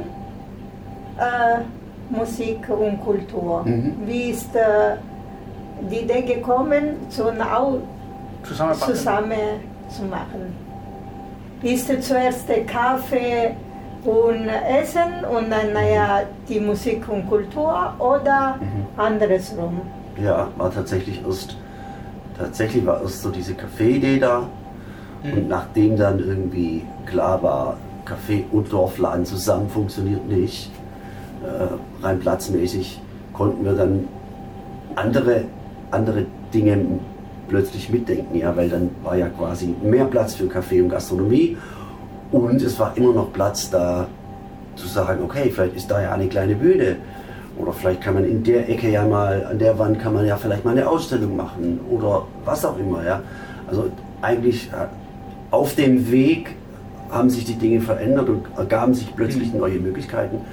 Musik und Kultur. Wie ist die Idee gekommen, zusammen zu machen? Ist zuerst der Kaffee und Essen und dann die Musik und Kultur oder andersrum? Ja, war tatsächlich erst so diese Kaffee-Idee da und nachdem dann irgendwie klar war, Kaffee und Dorfladen zusammen funktioniert nicht, rein platzmäßig, konnten wir dann andere Dinge plötzlich mitdenken, ja, weil dann war ja quasi mehr Platz für Kaffee und Gastronomie und es war immer noch Platz da zu sagen, okay, vielleicht ist da ja eine kleine Bühne oder vielleicht kann man in der Ecke ja mal, an der Wand kann man ja vielleicht mal eine Ausstellung machen oder was auch immer, ja. Also eigentlich auf dem Weg haben sich die Dinge verändert und ergaben sich plötzlich neue Möglichkeiten.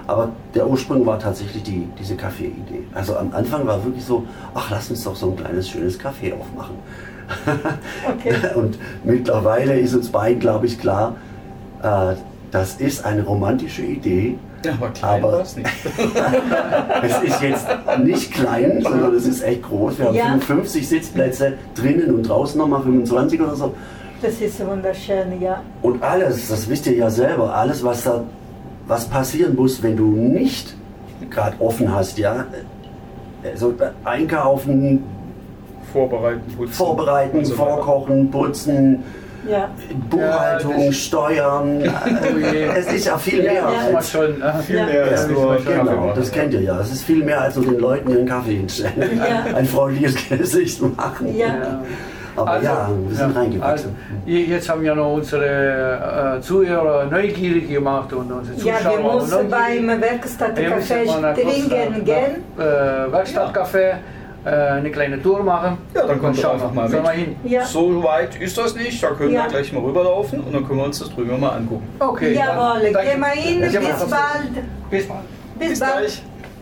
Aber der Ursprung war tatsächlich diese Kaffee-Idee. Also am Anfang war wirklich so, ach, lass uns doch so ein kleines, schönes Café aufmachen. Okay. Und mittlerweile ist uns beiden, glaube ich, klar, das ist eine romantische Idee. Ja, aber klein war es nicht. Es ist jetzt nicht klein, sondern es ist echt groß. Wir haben 55 Sitzplätze drinnen und draußen nochmal 25 oder so. Das ist wunderschön, ja. Und alles, das wisst ihr ja selber, alles, was passieren muss, wenn du nicht gerade offen hast, ja. Also einkaufen, Vorbereiten, vorkochen, putzen. Ja. Buchhaltung, Steuern, es ist ja viel mehr als schon, viel mehr als nur genau, das kennt ihr ja. Es ist viel mehr als nur den Leuten ihren Kaffee hinstellen, ein freundliches Gesicht machen. Ja. Aber also, wir sind reingewachsen. Also, jetzt haben ja noch unsere Zuhörer neugierig gemacht und unsere Zuschauer. Ja, wir müssen beim Werkstattcafé trinken gehen. Werkstattcafé. Eine kleine Tour machen. Ja, dann kommt ihr einfach mal mit. Ja. So weit ist das nicht, da können wir gleich mal rüberlaufen und dann können wir uns das drüben mal angucken. Okay. Jawohl, gehen wir hin, bis bald. Bis bald. Bis bald. Gleich.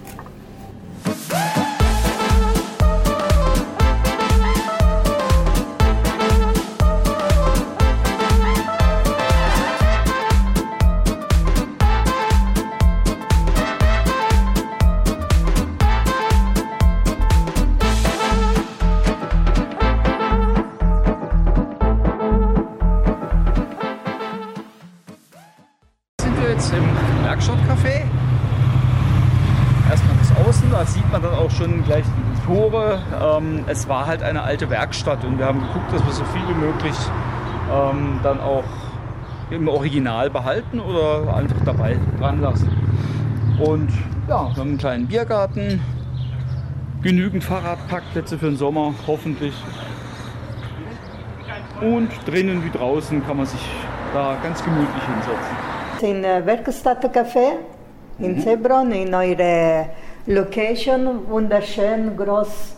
Im Werkstattcafé. Erstmal das Außen, da sieht man dann auch schon gleich die Tore. Es war halt eine alte Werkstatt und wir haben geguckt, dass wir so viel wie möglich dann auch im Original behalten oder einfach dabei dran lassen. Und ja, wir haben einen kleinen Biergarten, genügend Fahrradparkplätze für den Sommer, hoffentlich. Und drinnen wie draußen kann man sich da ganz gemütlich hinsetzen. In Werkstattcafé in Sebron, in eure Location, wunderschön, groß.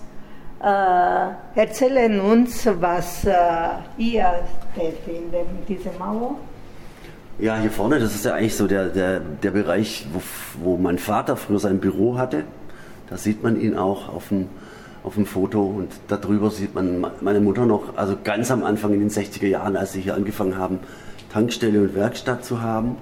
Erzählen uns, was ihr steht in dieser Mauer. Ja, hier vorne, das ist ja eigentlich so der Bereich, wo mein Vater früher sein Büro hatte. Da sieht man ihn auch auf dem Foto und darüber sieht man meine Mutter noch, also ganz am Anfang in den 60er Jahren, als sie hier angefangen haben, Tankstelle und Werkstatt zu haben.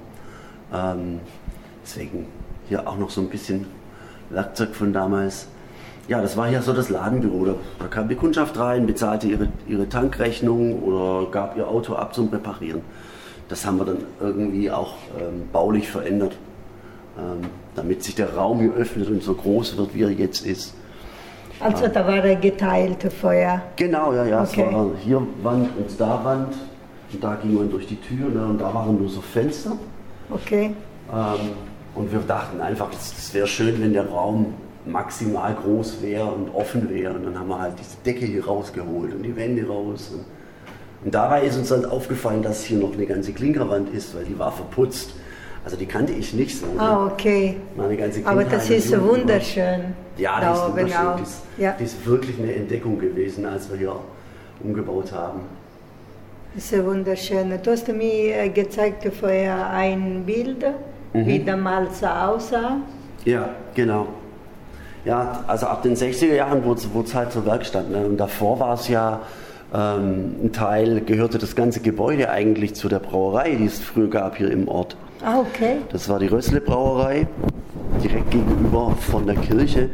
Deswegen hier auch noch so ein bisschen Werkzeug von damals. Ja, das war hier so das Ladenbüro. Da kam die Kundschaft rein, bezahlte ihre Tankrechnung oder gab ihr Auto ab zum Reparieren. Das haben wir dann irgendwie auch baulich verändert, damit sich der Raum hier öffnet und so groß wird, wie er jetzt ist. Also da war er geteilt vorher? Genau, ja. Okay. Es war hier Wand und da Wand. Und da ging man durch die Tür, ne, und da waren nur so Fenster. Okay. Und wir dachten einfach, das wäre schön, wenn der Raum maximal groß wäre und offen wäre. Und dann haben wir halt diese Decke hier rausgeholt und die Wände raus. Und dabei ist uns dann aufgefallen, dass hier noch eine ganze Klinkerwand ist, weil die war verputzt. Also die kannte ich nicht so. Ah, okay. Meine ganze aber das ist so wunderschön. Ja, das ist wunderschön. Die ist wirklich eine Entdeckung gewesen, als wir hier umgebaut haben. Das ist wunderschön. Du hast mir gezeigt vorher ein Bild, wie damals aussah. Ja, genau. Ja, also ab den 60er Jahren wurde es halt zur Werkstatt. Ne? Und davor war es ja ein Teil, gehörte das ganze Gebäude eigentlich zu der Brauerei, die es früher gab hier im Ort. Ah, okay. Das war die Rössle Brauerei, direkt gegenüber von der Kirche.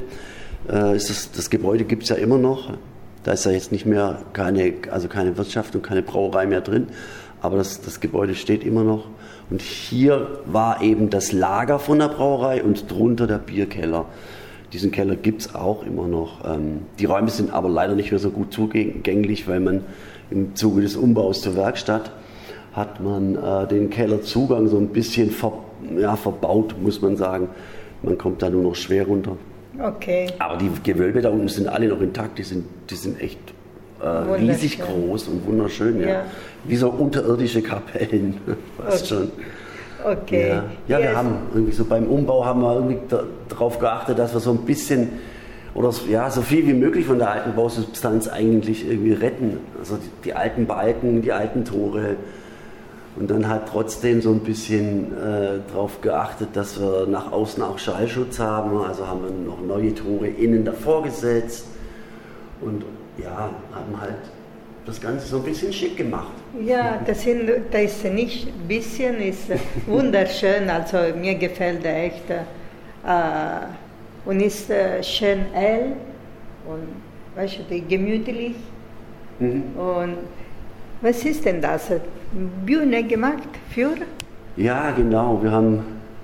Das Gebäude gibt es ja immer noch. Da ist ja jetzt nicht mehr keine Wirtschaft und keine Brauerei mehr drin, aber das Gebäude steht immer noch. Und hier war eben das Lager von der Brauerei und drunter der Bierkeller. Diesen Keller gibt es auch immer noch. Die Räume sind aber leider nicht mehr so gut zugänglich, weil man im Zuge des Umbaus zur Werkstatt hat man den Kellerzugang so ein bisschen verbaut, muss man sagen. Man kommt da nur noch schwer runter. Okay. Aber die Gewölbe da unten sind alle noch intakt, die sind echt riesig groß und wunderschön. Ja. Wie so unterirdische Kapellen, fast schon. Okay. Ja, wir haben irgendwie so beim Umbau haben wir irgendwie darauf geachtet, dass wir so ein bisschen oder so viel wie möglich von der alten Bausubstanz eigentlich irgendwie retten. Also die alten Balken, die alten Tore, Und dann halt trotzdem so ein bisschen darauf geachtet, dass wir nach außen auch Schallschutz haben. Also haben wir noch neue Tore innen davor gesetzt. Und ja, haben halt das Ganze so ein bisschen schick gemacht. Ja, das ist nicht ein bisschen, ist wunderschön. Also mir gefällt der echt. Und ist schön hell und weißt du, gemütlich. Und was ist denn das? Bühne gemacht für? Ja, genau. Wir haben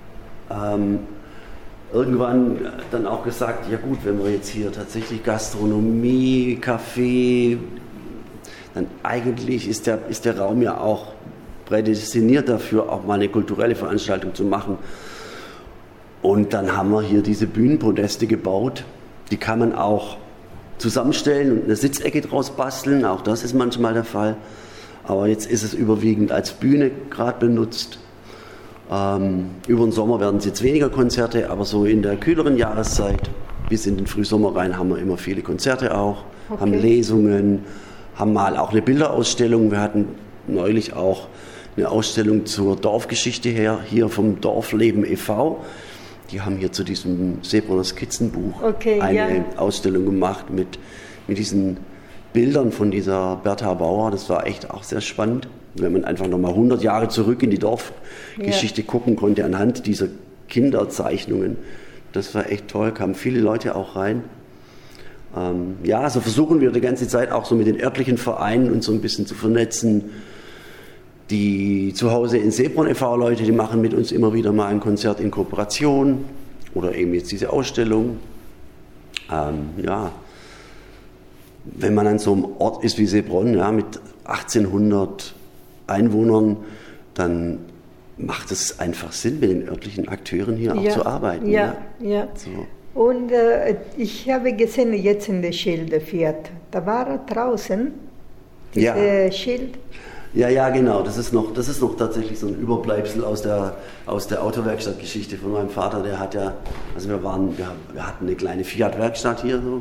irgendwann dann auch gesagt, ja gut, wenn wir jetzt hier tatsächlich Gastronomie, Café, dann eigentlich ist der Raum ja auch prädestiniert dafür, auch mal eine kulturelle Veranstaltung zu machen. Und dann haben wir hier diese Bühnenpodeste gebaut. Die kann man auch zusammenstellen und eine Sitzecke draus basteln. Auch das ist manchmal der Fall. Aber jetzt ist es überwiegend als Bühne gerade benutzt. Über den Sommer werden es jetzt weniger Konzerte, aber so in der kühleren Jahreszeit bis in den Frühsommer rein haben wir immer viele Konzerte auch, haben Lesungen, haben mal auch eine Bilderausstellung. Wir hatten neulich auch eine Ausstellung zur Dorfgeschichte hier vom Dorfleben e.V. Die haben hier zu diesem Seebronner Skizzenbuch eine Ausstellung gemacht mit diesen Bildern von dieser Bertha Bauer. Das war echt auch sehr spannend, wenn man einfach nochmal 100 Jahre zurück in die Dorfgeschichte gucken konnte anhand dieser Kinderzeichnungen. Das war echt toll, kamen viele Leute auch rein. Ja, so versuchen wir die ganze Zeit auch so mit den örtlichen Vereinen uns so ein bisschen zu vernetzen. Die zu Hause in Seebronn e.V. Leute, die machen mit uns immer wieder mal ein Konzert in Kooperation oder eben jetzt diese Ausstellung. Ja, wenn man an so einem Ort ist wie Seebronn, ja, mit 1800 Einwohnern, dann macht es einfach Sinn, mit den örtlichen Akteuren hier auch zu arbeiten. Ja. So. Und ich habe gesehen, jetzt in der Schilderfährt, da war draußen dieses Schild. Ja, genau. Das ist noch tatsächlich so ein Überbleibsel aus der Autowerkstattgeschichte von meinem Vater. Der hat ja, also wir hatten eine kleine Fiat-Werkstatt hier so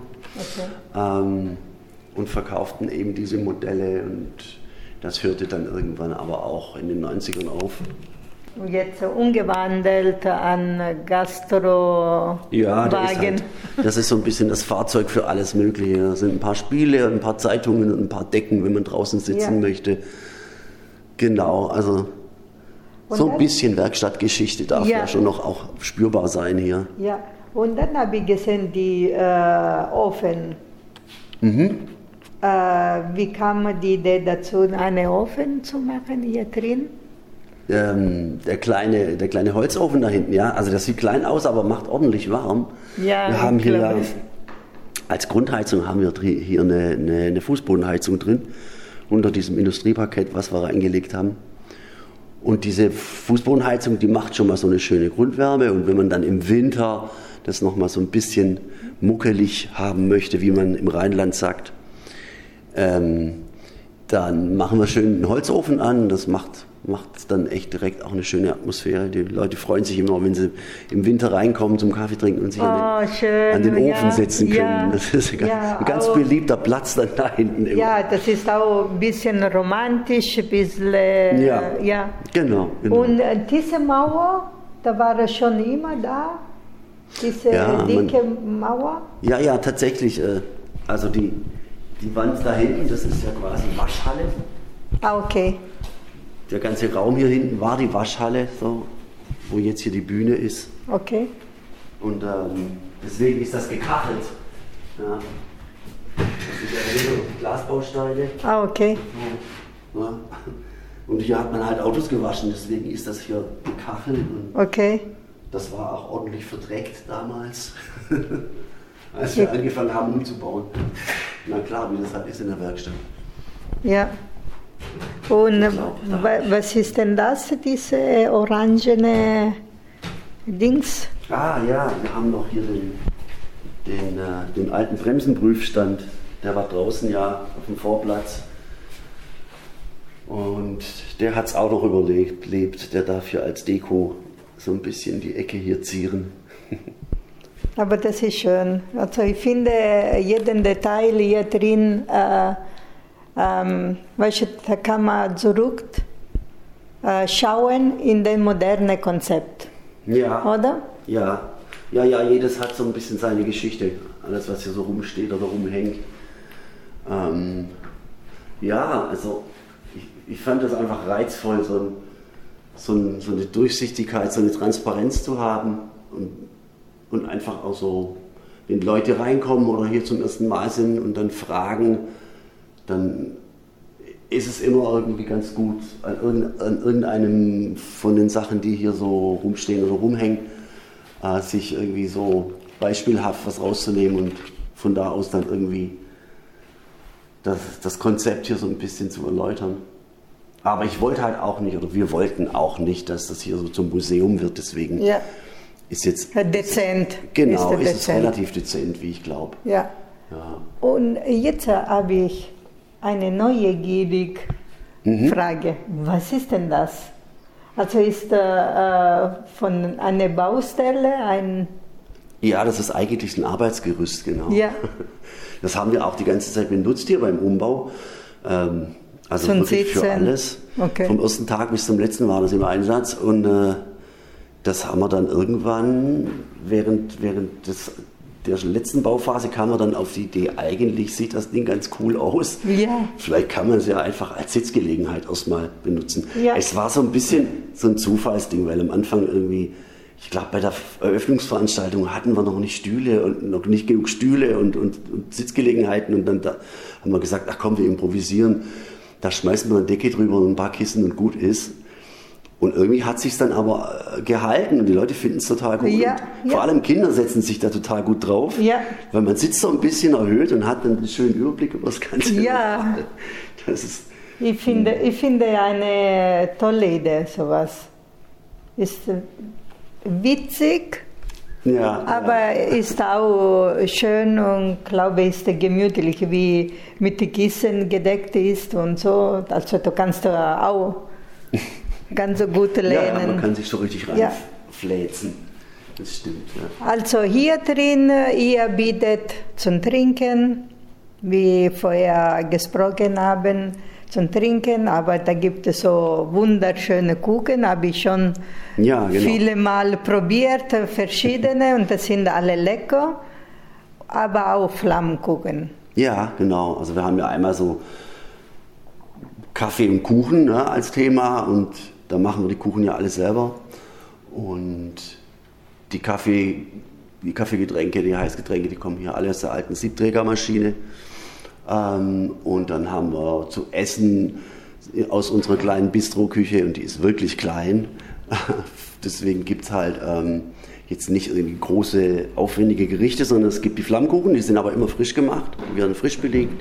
und verkauften eben diese Modelle und das hörte dann irgendwann aber auch in den 90ern auf. Und jetzt umgewandelt an Gastrowagen. Ja, das ist so ein bisschen das Fahrzeug für alles Mögliche. Da sind ein paar Spiele, ein paar Zeitungen und ein paar Decken, wenn man draußen sitzen möchte. Genau, also und so ein bisschen Werkstattgeschichte darf ja schon noch auch spürbar sein hier. Ja, und dann habe ich gesehen, die Ofen. Wie kam die Idee dazu, einen Ofen zu machen hier drin? Der kleine Holzofen da hinten, ja, also das sieht klein aus, aber macht ordentlich warm. Ja, wir haben hier als Grundheizung haben wir hier eine Fußbodenheizung drin, unter diesem Industrieparkett, was wir reingelegt haben. Und diese Fußbodenheizung, die macht schon mal so eine schöne Grundwärme. Und wenn man dann im Winter das nochmal so ein bisschen muckelig haben möchte, wie man im Rheinland sagt, dann machen wir schön einen Holzofen an. Das macht dann echt direkt auch eine schöne Atmosphäre. Die Leute freuen sich immer, wenn sie im Winter reinkommen zum Kaffee trinken und sich an den Ofen setzen können. Ja, das ist ein ganz beliebter Platz dann da hinten immer. Ja, das ist auch ein bisschen romantisch, ein bisschen... Ja, genau. Und diese Mauer, da war schon immer da? Diese dicke Mauer? Ja, tatsächlich. Also die Wand da hinten, das ist ja quasi Waschhalle. Okay. Der ganze Raum hier hinten war die Waschhalle, so, wo jetzt hier die Bühne ist. Okay. Und deswegen ist das gekachelt. Ja. Das ist ja die Glasbausteine. Okay. So, ja. Und hier hat man halt Autos gewaschen, deswegen ist das hier gekachelt. Und okay. Das war auch ordentlich verdreckt damals, als wir angefangen haben umzubauen. Na klar, wie das halt ist in der Werkstatt. Ja. Und was ist denn das, diese orangene Dings? Ah ja, wir haben noch hier den alten Bremsenprüfstand. Der war draußen auf dem Vorplatz. Und der hat es auch noch überlebt. Der darf hier als Deko so ein bisschen die Ecke hier zieren. Aber das ist schön. Also ich finde jeden Detail hier drin, weißt du, da kann man zurück schauen in dem modernen Konzept. Ja. Oder? Ja, jedes hat so ein bisschen seine Geschichte. Alles, was hier so rumsteht oder rumhängt. Also ich fand das einfach reizvoll, so eine Durchsichtigkeit, so eine Transparenz zu haben und einfach auch so, wenn Leute reinkommen oder hier zum ersten Mal sind und dann fragen, dann ist es immer irgendwie ganz gut, an irgendeinem von den Sachen, die hier so rumstehen oder rumhängen, sich irgendwie so beispielhaft was rauszunehmen und von da aus dann irgendwie das Konzept hier so ein bisschen zu erläutern. Aber ich wollte halt auch nicht, oder wir wollten auch nicht, dass das hier so zum Museum wird, deswegen ist jetzt... Dezent. Genau, ist es relativ dezent, wie ich glaube. Ja. Und jetzt habe ich eine neugierige Frage. Was ist denn das? Also ist von einer Baustelle ein... Ja, das ist eigentlich ein Arbeitsgerüst, genau. Ja. Das haben wir auch die ganze Zeit benutzt hier beim Umbau. Also wirklich für alles. Okay. Vom ersten Tag bis zum letzten war das im Einsatz. Und das haben wir dann irgendwann, während der letzten Bauphase kam man dann auf die Idee, eigentlich sieht das Ding ganz cool aus. Ja. Vielleicht kann man es ja einfach als Sitzgelegenheit erstmal benutzen. Ja. Es war so ein bisschen so ein Zufallsding, weil am Anfang irgendwie, ich glaube, bei der Eröffnungsveranstaltung hatten wir noch nicht Stühle und noch nicht genug Stühle und Sitzgelegenheiten. Und dann haben wir gesagt, ach komm, wir improvisieren. Da schmeißen wir eine Decke drüber und ein paar Kissen und gut ist. Und irgendwie hat es sich dann aber gehalten und die Leute finden es total gut. Ja, vor allem Kinder setzen sich da total gut drauf, weil man sitzt so ein bisschen erhöht und hat dann einen schönen Überblick über das Ganze. Ja, das ist, ich finde eine tolle Idee, sowas. Ist witzig, aber ist auch schön und glaube ist gemütlich, wie mit den Kissen gedeckt ist und so. Also du kannst auch ganz so gut lernen. Ja, man kann sich so richtig reinfläzen. Das stimmt, ja. Also hier drin, ihr bietet zum Trinken, wie vorher gesprochen haben, zum Trinken, aber da gibt es so wunderschöne Kuchen, habe ich schon viele Mal probiert, verschiedene, und das sind alle lecker, aber auch Flammkuchen. Ja, genau. Also wir haben ja einmal so Kaffee und Kuchen als Thema und da machen wir die Kuchen ja alle selber. Und die Kaffeegetränke, die Heißgetränke, die kommen hier alle aus der alten Siebträgermaschine. Und dann haben wir zu essen aus unserer kleinen Bistroküche, und die ist wirklich klein. Deswegen gibt es halt jetzt nicht irgendwie große, aufwendige Gerichte, sondern es gibt die Flammkuchen, die sind aber immer frisch gemacht, die werden frisch belegt.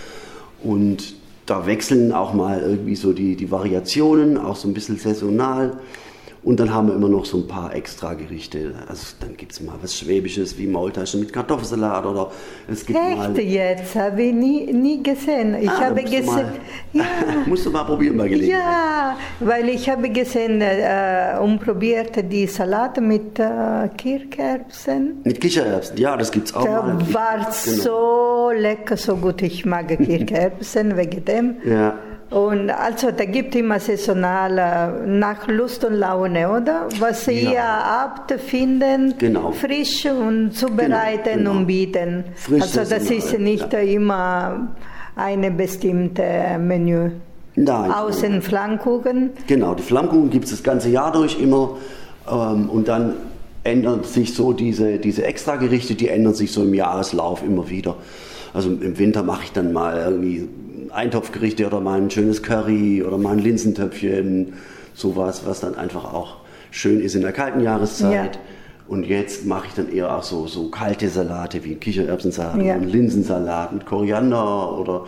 Und da wechseln auch mal irgendwie so die Variationen, auch so ein bisschen saisonal. Und dann haben wir immer noch so ein paar Extra-Gerichte. Also dann gibt es mal was Schwäbisches wie Maultaschen mit Kartoffelsalat oder es gibt Echt jetzt? Habe ich nie gesehen. Ich habe gesehen. Musst du mal probieren bei Gelegenheit. Ja, weil ich habe gesehen und probiert die Salate mit Kichererbsen. Mit Kichererbsen, ja, das gibt es auch mal. Das war so lecker, so gut. Ich mag Kichererbsen wegen dem. Ja. Und also da gibt es immer saisonal nach Lust und Laune, oder? Was ihr habt, finden, frisch und zubereiten und bieten. Frisch also das ist nicht immer eine bestimmte Menü. Nein. Außen Flammkuchen. Genau, die Flammkuchen gibt es das ganze Jahr durch immer. Und dann ändern sich so diese Extragerichte, die ändern sich so im Jahreslauf immer wieder. Also im Winter mache ich dann mal irgendwie Eintopfgerichte oder mal ein schönes Curry oder mal ein Linsentöpfchen, sowas, was dann einfach auch schön ist in der kalten Jahreszeit. Ja. Und jetzt mache ich dann eher auch so kalte Salate wie Kichererbsensalat, und Linsensalat mit Koriander oder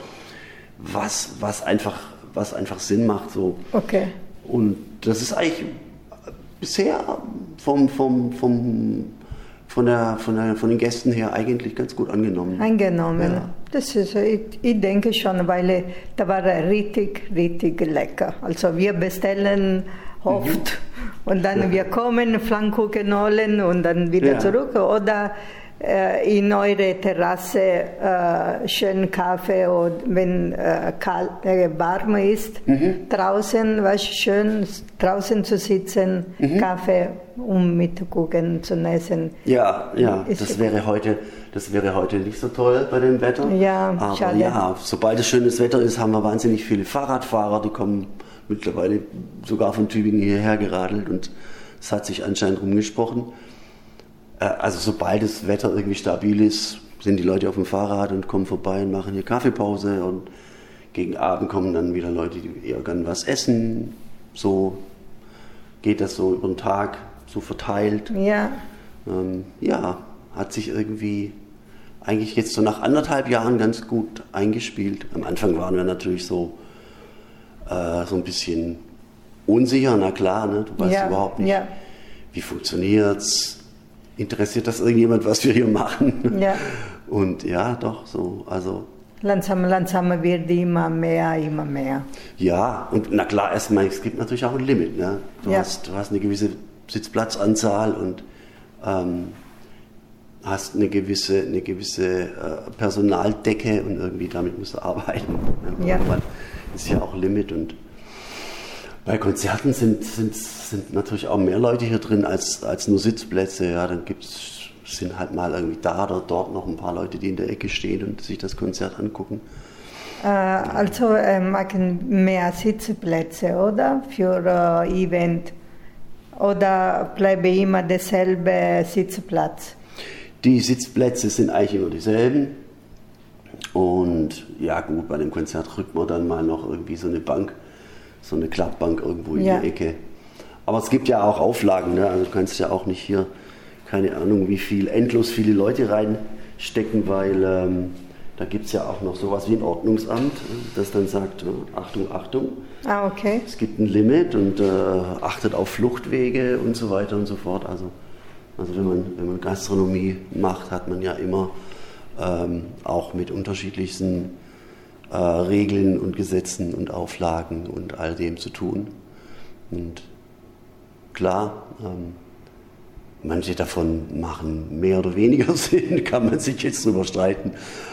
was einfach Sinn macht. So. Okay. Und das ist eigentlich bisher von den Gästen her eigentlich ganz gut angenommen. Ja. Das ist, ich denke schon, weil da war richtig lecker. Also wir bestellen oft und dann wir kommen, Flammkuchen holen und dann wieder zurück. Oder in eure Terrasse schön Kaffee und wenn warm ist, draußen was schön, draußen zu sitzen, Kaffee mit Kuchen zu essen. Ja, das wäre heute nicht so toll bei dem Wetter. Ja, aber schade. Ja, sobald es schönes Wetter ist, haben wir wahnsinnig viele Fahrradfahrer, die kommen mittlerweile sogar von Tübingen hierher geradelt und es hat sich anscheinend rumgesprochen. Also sobald das Wetter irgendwie stabil ist, sind die Leute auf dem Fahrrad und kommen vorbei und machen hier Kaffeepause und gegen Abend kommen dann wieder Leute, die eher gern was essen. So geht das so über den Tag, so verteilt. Ja. Hat sich irgendwie eigentlich jetzt so nach 1,5 Jahren ganz gut eingespielt. Am Anfang waren wir natürlich so ein bisschen unsicher, na klar, ne? Du weißt überhaupt nicht, wie funktioniert's. Interessiert das irgendjemand, was wir hier machen? Ja. Und ja, doch, so, also. Langsam wird immer mehr. Ja, und na klar, erstmal, es gibt natürlich auch ein Limit, ne? Du hast eine gewisse Sitzplatzanzahl und hast eine gewisse Personaldecke und irgendwie damit musst du arbeiten. Ja. Irgendwann ist ja auch ein Limit und bei Konzerten sind natürlich auch mehr Leute hier drin als nur Sitzplätze. Ja, dann sind halt mal irgendwie da oder dort noch ein paar Leute, die in der Ecke stehen und sich das Konzert angucken. Also machen mehr Sitzplätze, oder? Für Event? Oder bleibe immer derselbe Sitzplatz? Die Sitzplätze sind eigentlich immer dieselben. Und ja gut, bei dem Konzert rückt man dann mal noch irgendwie so eine Bank, so eine Klappbank irgendwo in die Ecke. Aber es gibt ja auch Auflagen, ne? Also du kannst ja auch nicht hier, keine Ahnung endlos viele Leute reinstecken, weil da gibt es ja auch noch sowas wie ein Ordnungsamt, das dann sagt, Achtung, Achtung. Ah, okay. Es gibt ein Limit und achtet auf Fluchtwege und so weiter und so fort. Also wenn man Gastronomie macht, hat man ja immer auch mit unterschiedlichsten Regeln und Gesetzen und Auflagen und all dem zu tun. Und klar, manche davon machen mehr oder weniger Sinn, kann man sich jetzt drüber streiten.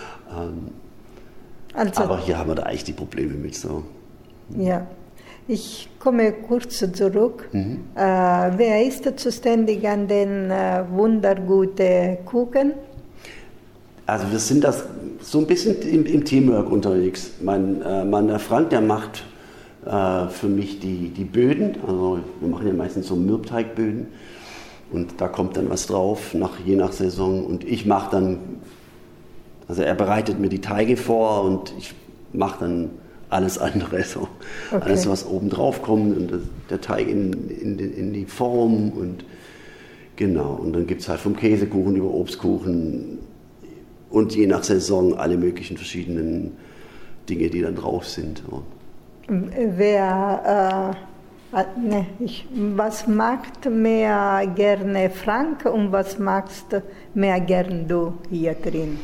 Aber hier haben wir da eigentlich die Probleme mit so. Ja, ich komme kurz zurück. Wer ist zuständig an den wunderguten Kuchen? Also wir sind das so ein bisschen im Teamwork unterwegs. Mein Mann, der Frank, der macht für mich die Böden. Also wir machen ja meistens so Mürbteigböden. Und da kommt dann was drauf, je nach Saison. Und ich mache dann, also er bereitet mir die Teige vor und ich mache dann alles andere. So. Okay. Alles, was oben drauf kommt und der Teig in die Form. Und genau, und dann gibt es halt vom Käsekuchen über Obstkuchen. Und je nach Saison alle möglichen verschiedenen Dinge, die dann drauf sind. Was macht mehr gerne Frank und was magst mehr gern du hier drin?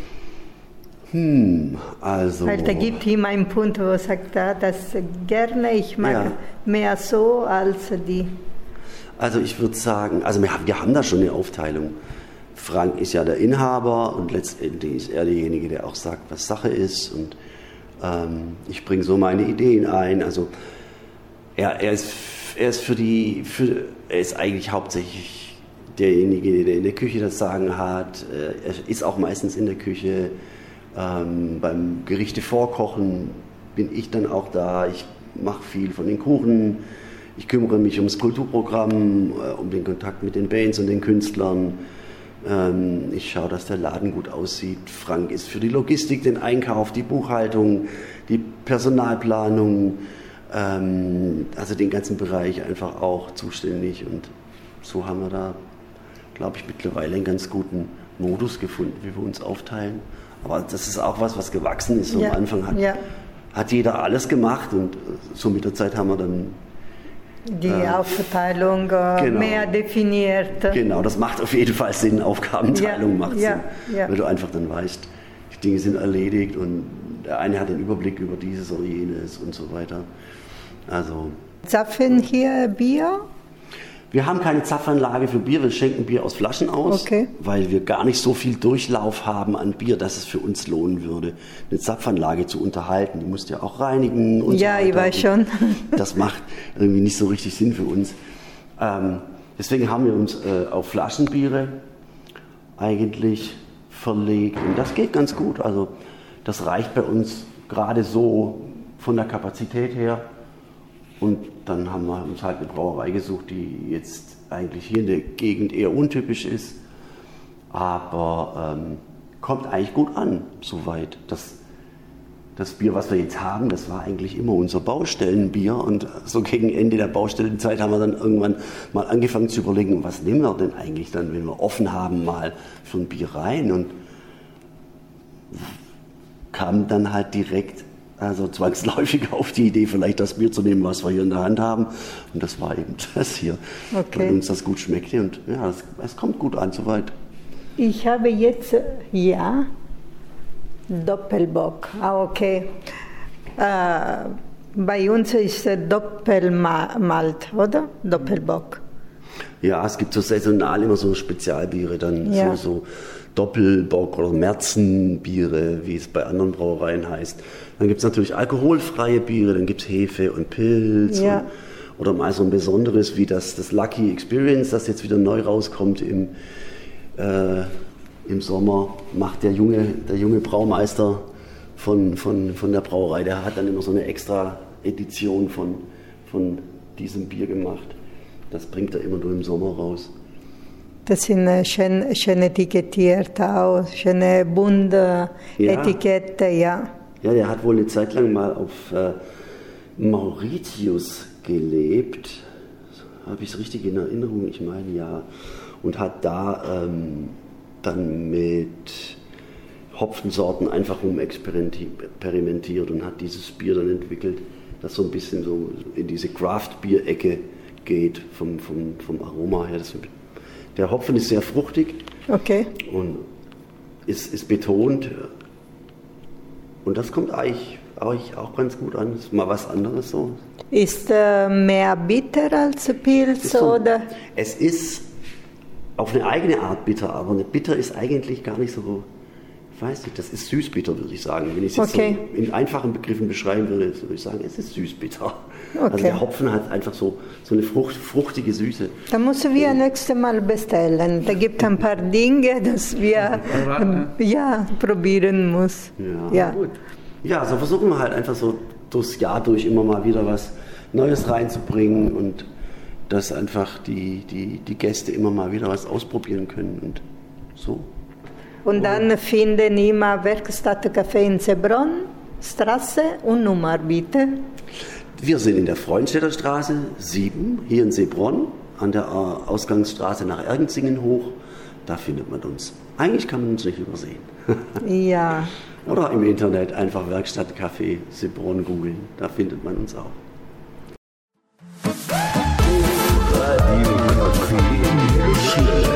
Also. Weil da gibt immer einen Punkt, wo er sagt, das gerne, ich mag mehr so als die. Also ich würde sagen, also wir haben da schon eine Aufteilung. Frank ist ja der Inhaber und letztendlich ist er derjenige, der auch sagt, was Sache ist. Und ich bringe so meine Ideen ein. Also er ist eigentlich hauptsächlich derjenige, der in der Küche das Sagen hat. Er ist auch meistens in der Küche. Beim Gerichte vorkochen bin ich dann auch da. Ich mache viel von den Kuchen. Ich kümmere mich ums Kulturprogramm, um den Kontakt mit den Bands und den Künstlern. Ich schaue, dass der Laden gut aussieht. Frank ist für die Logistik, den Einkauf, die Buchhaltung, die Personalplanung, also den ganzen Bereich einfach auch zuständig. Und so haben wir da, glaube ich, mittlerweile einen ganz guten Modus gefunden, wie wir uns aufteilen. Aber das ist auch was gewachsen ist. So am Anfang hat jeder alles gemacht und so mit der Zeit haben wir dann die Aufteilung mehr definiert. Genau, das macht auf jeden Fall Sinn. Aufgabenteilung macht Sinn, weil du einfach dann weißt, die Dinge sind erledigt und der eine hat den Überblick über dieses oder jenes und so weiter. Also. Zapfen hier Bier? Wir haben keine Zapfanlage für Bier, wir schenken Bier aus Flaschen aus, weil wir gar nicht so viel Durchlauf haben an Bier, dass es für uns lohnen würde, eine Zapfanlage zu unterhalten. Die musst du ja auch reinigen und so weiter. Ich weiß schon. Das macht irgendwie nicht so richtig Sinn für uns. Deswegen haben wir uns auf Flaschenbiere eigentlich verlegt und das geht ganz gut. Also das reicht bei uns gerade so von der Kapazität her. Und dann haben wir uns halt eine Brauerei gesucht, die jetzt eigentlich hier in der Gegend eher untypisch ist, aber kommt eigentlich gut an, soweit. Das Bier, was wir jetzt haben, das war eigentlich immer unser Baustellenbier und so gegen Ende der Baustellenzeit haben wir dann irgendwann mal angefangen zu überlegen, was nehmen wir denn eigentlich dann, wenn wir offen haben, mal für ein Bier rein und kam dann halt direkt zwangsläufig auf die Idee, vielleicht das Bier zu nehmen, was wir hier in der Hand haben. Und das war eben das hier, weil uns das gut schmeckte. Und ja, es kommt gut an, soweit. Ich habe jetzt, Doppelbock. Okay. Bei uns ist Doppelmalt, oder? Doppelbock. Ja, es gibt so saisonal immer so Spezialbiere, dann so Doppelbock oder Märzenbiere, wie es bei anderen Brauereien heißt. Dann gibt es natürlich alkoholfreie Biere, dann gibt es Hefe und Pilz oder mal so ein besonderes wie das Lucky Experience, das jetzt wieder neu rauskommt im Sommer, macht der junge Braumeister von der Brauerei, der hat dann immer so eine extra Edition von diesem Bier gemacht. Das bringt er immer nur im Sommer raus. Das sind schön etikettiert auch, schöne bunte Etikette, Ja, der hat wohl eine Zeit lang mal auf Mauritius gelebt. Habe ich es richtig in Erinnerung? Ich meine, ja. Und hat da dann mit Hopfensorten einfach rumexperimentiert und hat dieses Bier dann entwickelt, das so ein bisschen so in diese Craft-Bier-Ecke geht, vom Aroma her. Der Hopfen ist sehr fruchtig und ist betont. Und das kommt eigentlich auch ganz gut an. Das ist mal was anderes so. Ist mehr bitter als Pilz, oder? Es ist auf eine eigene Art bitter, aber bitter ist eigentlich gar nicht so, ich weiß nicht, das ist süßbitter, würde ich sagen. Wenn ich es jetzt so in einfachen Begriffen beschreiben würde ich sagen, es ist süßbitter. Also der Hopfen hat einfach so eine fruchtige Süße. Da müssen wir nächstes Mal bestellen. Da gibt es ein paar Dinge, das wir probieren müssen. Ja, so versuchen wir halt einfach so durchs Jahr durch immer mal wieder was Neues reinzubringen und dass einfach die Gäste immer mal wieder was ausprobieren können und so. Und dann finden immer Werkstattcafé in Sebron, Straße und Nummer bitte. Wir sind in der Freundstädter Straße 7, hier in Sebron, an der Ausgangsstraße nach Ergenzingen hoch. Da findet man uns. Eigentlich kann man uns nicht übersehen. Ja. Oder im Internet einfach Werkstattcafé Sebron googeln. Da findet man uns auch. Radio Café in Hirschl.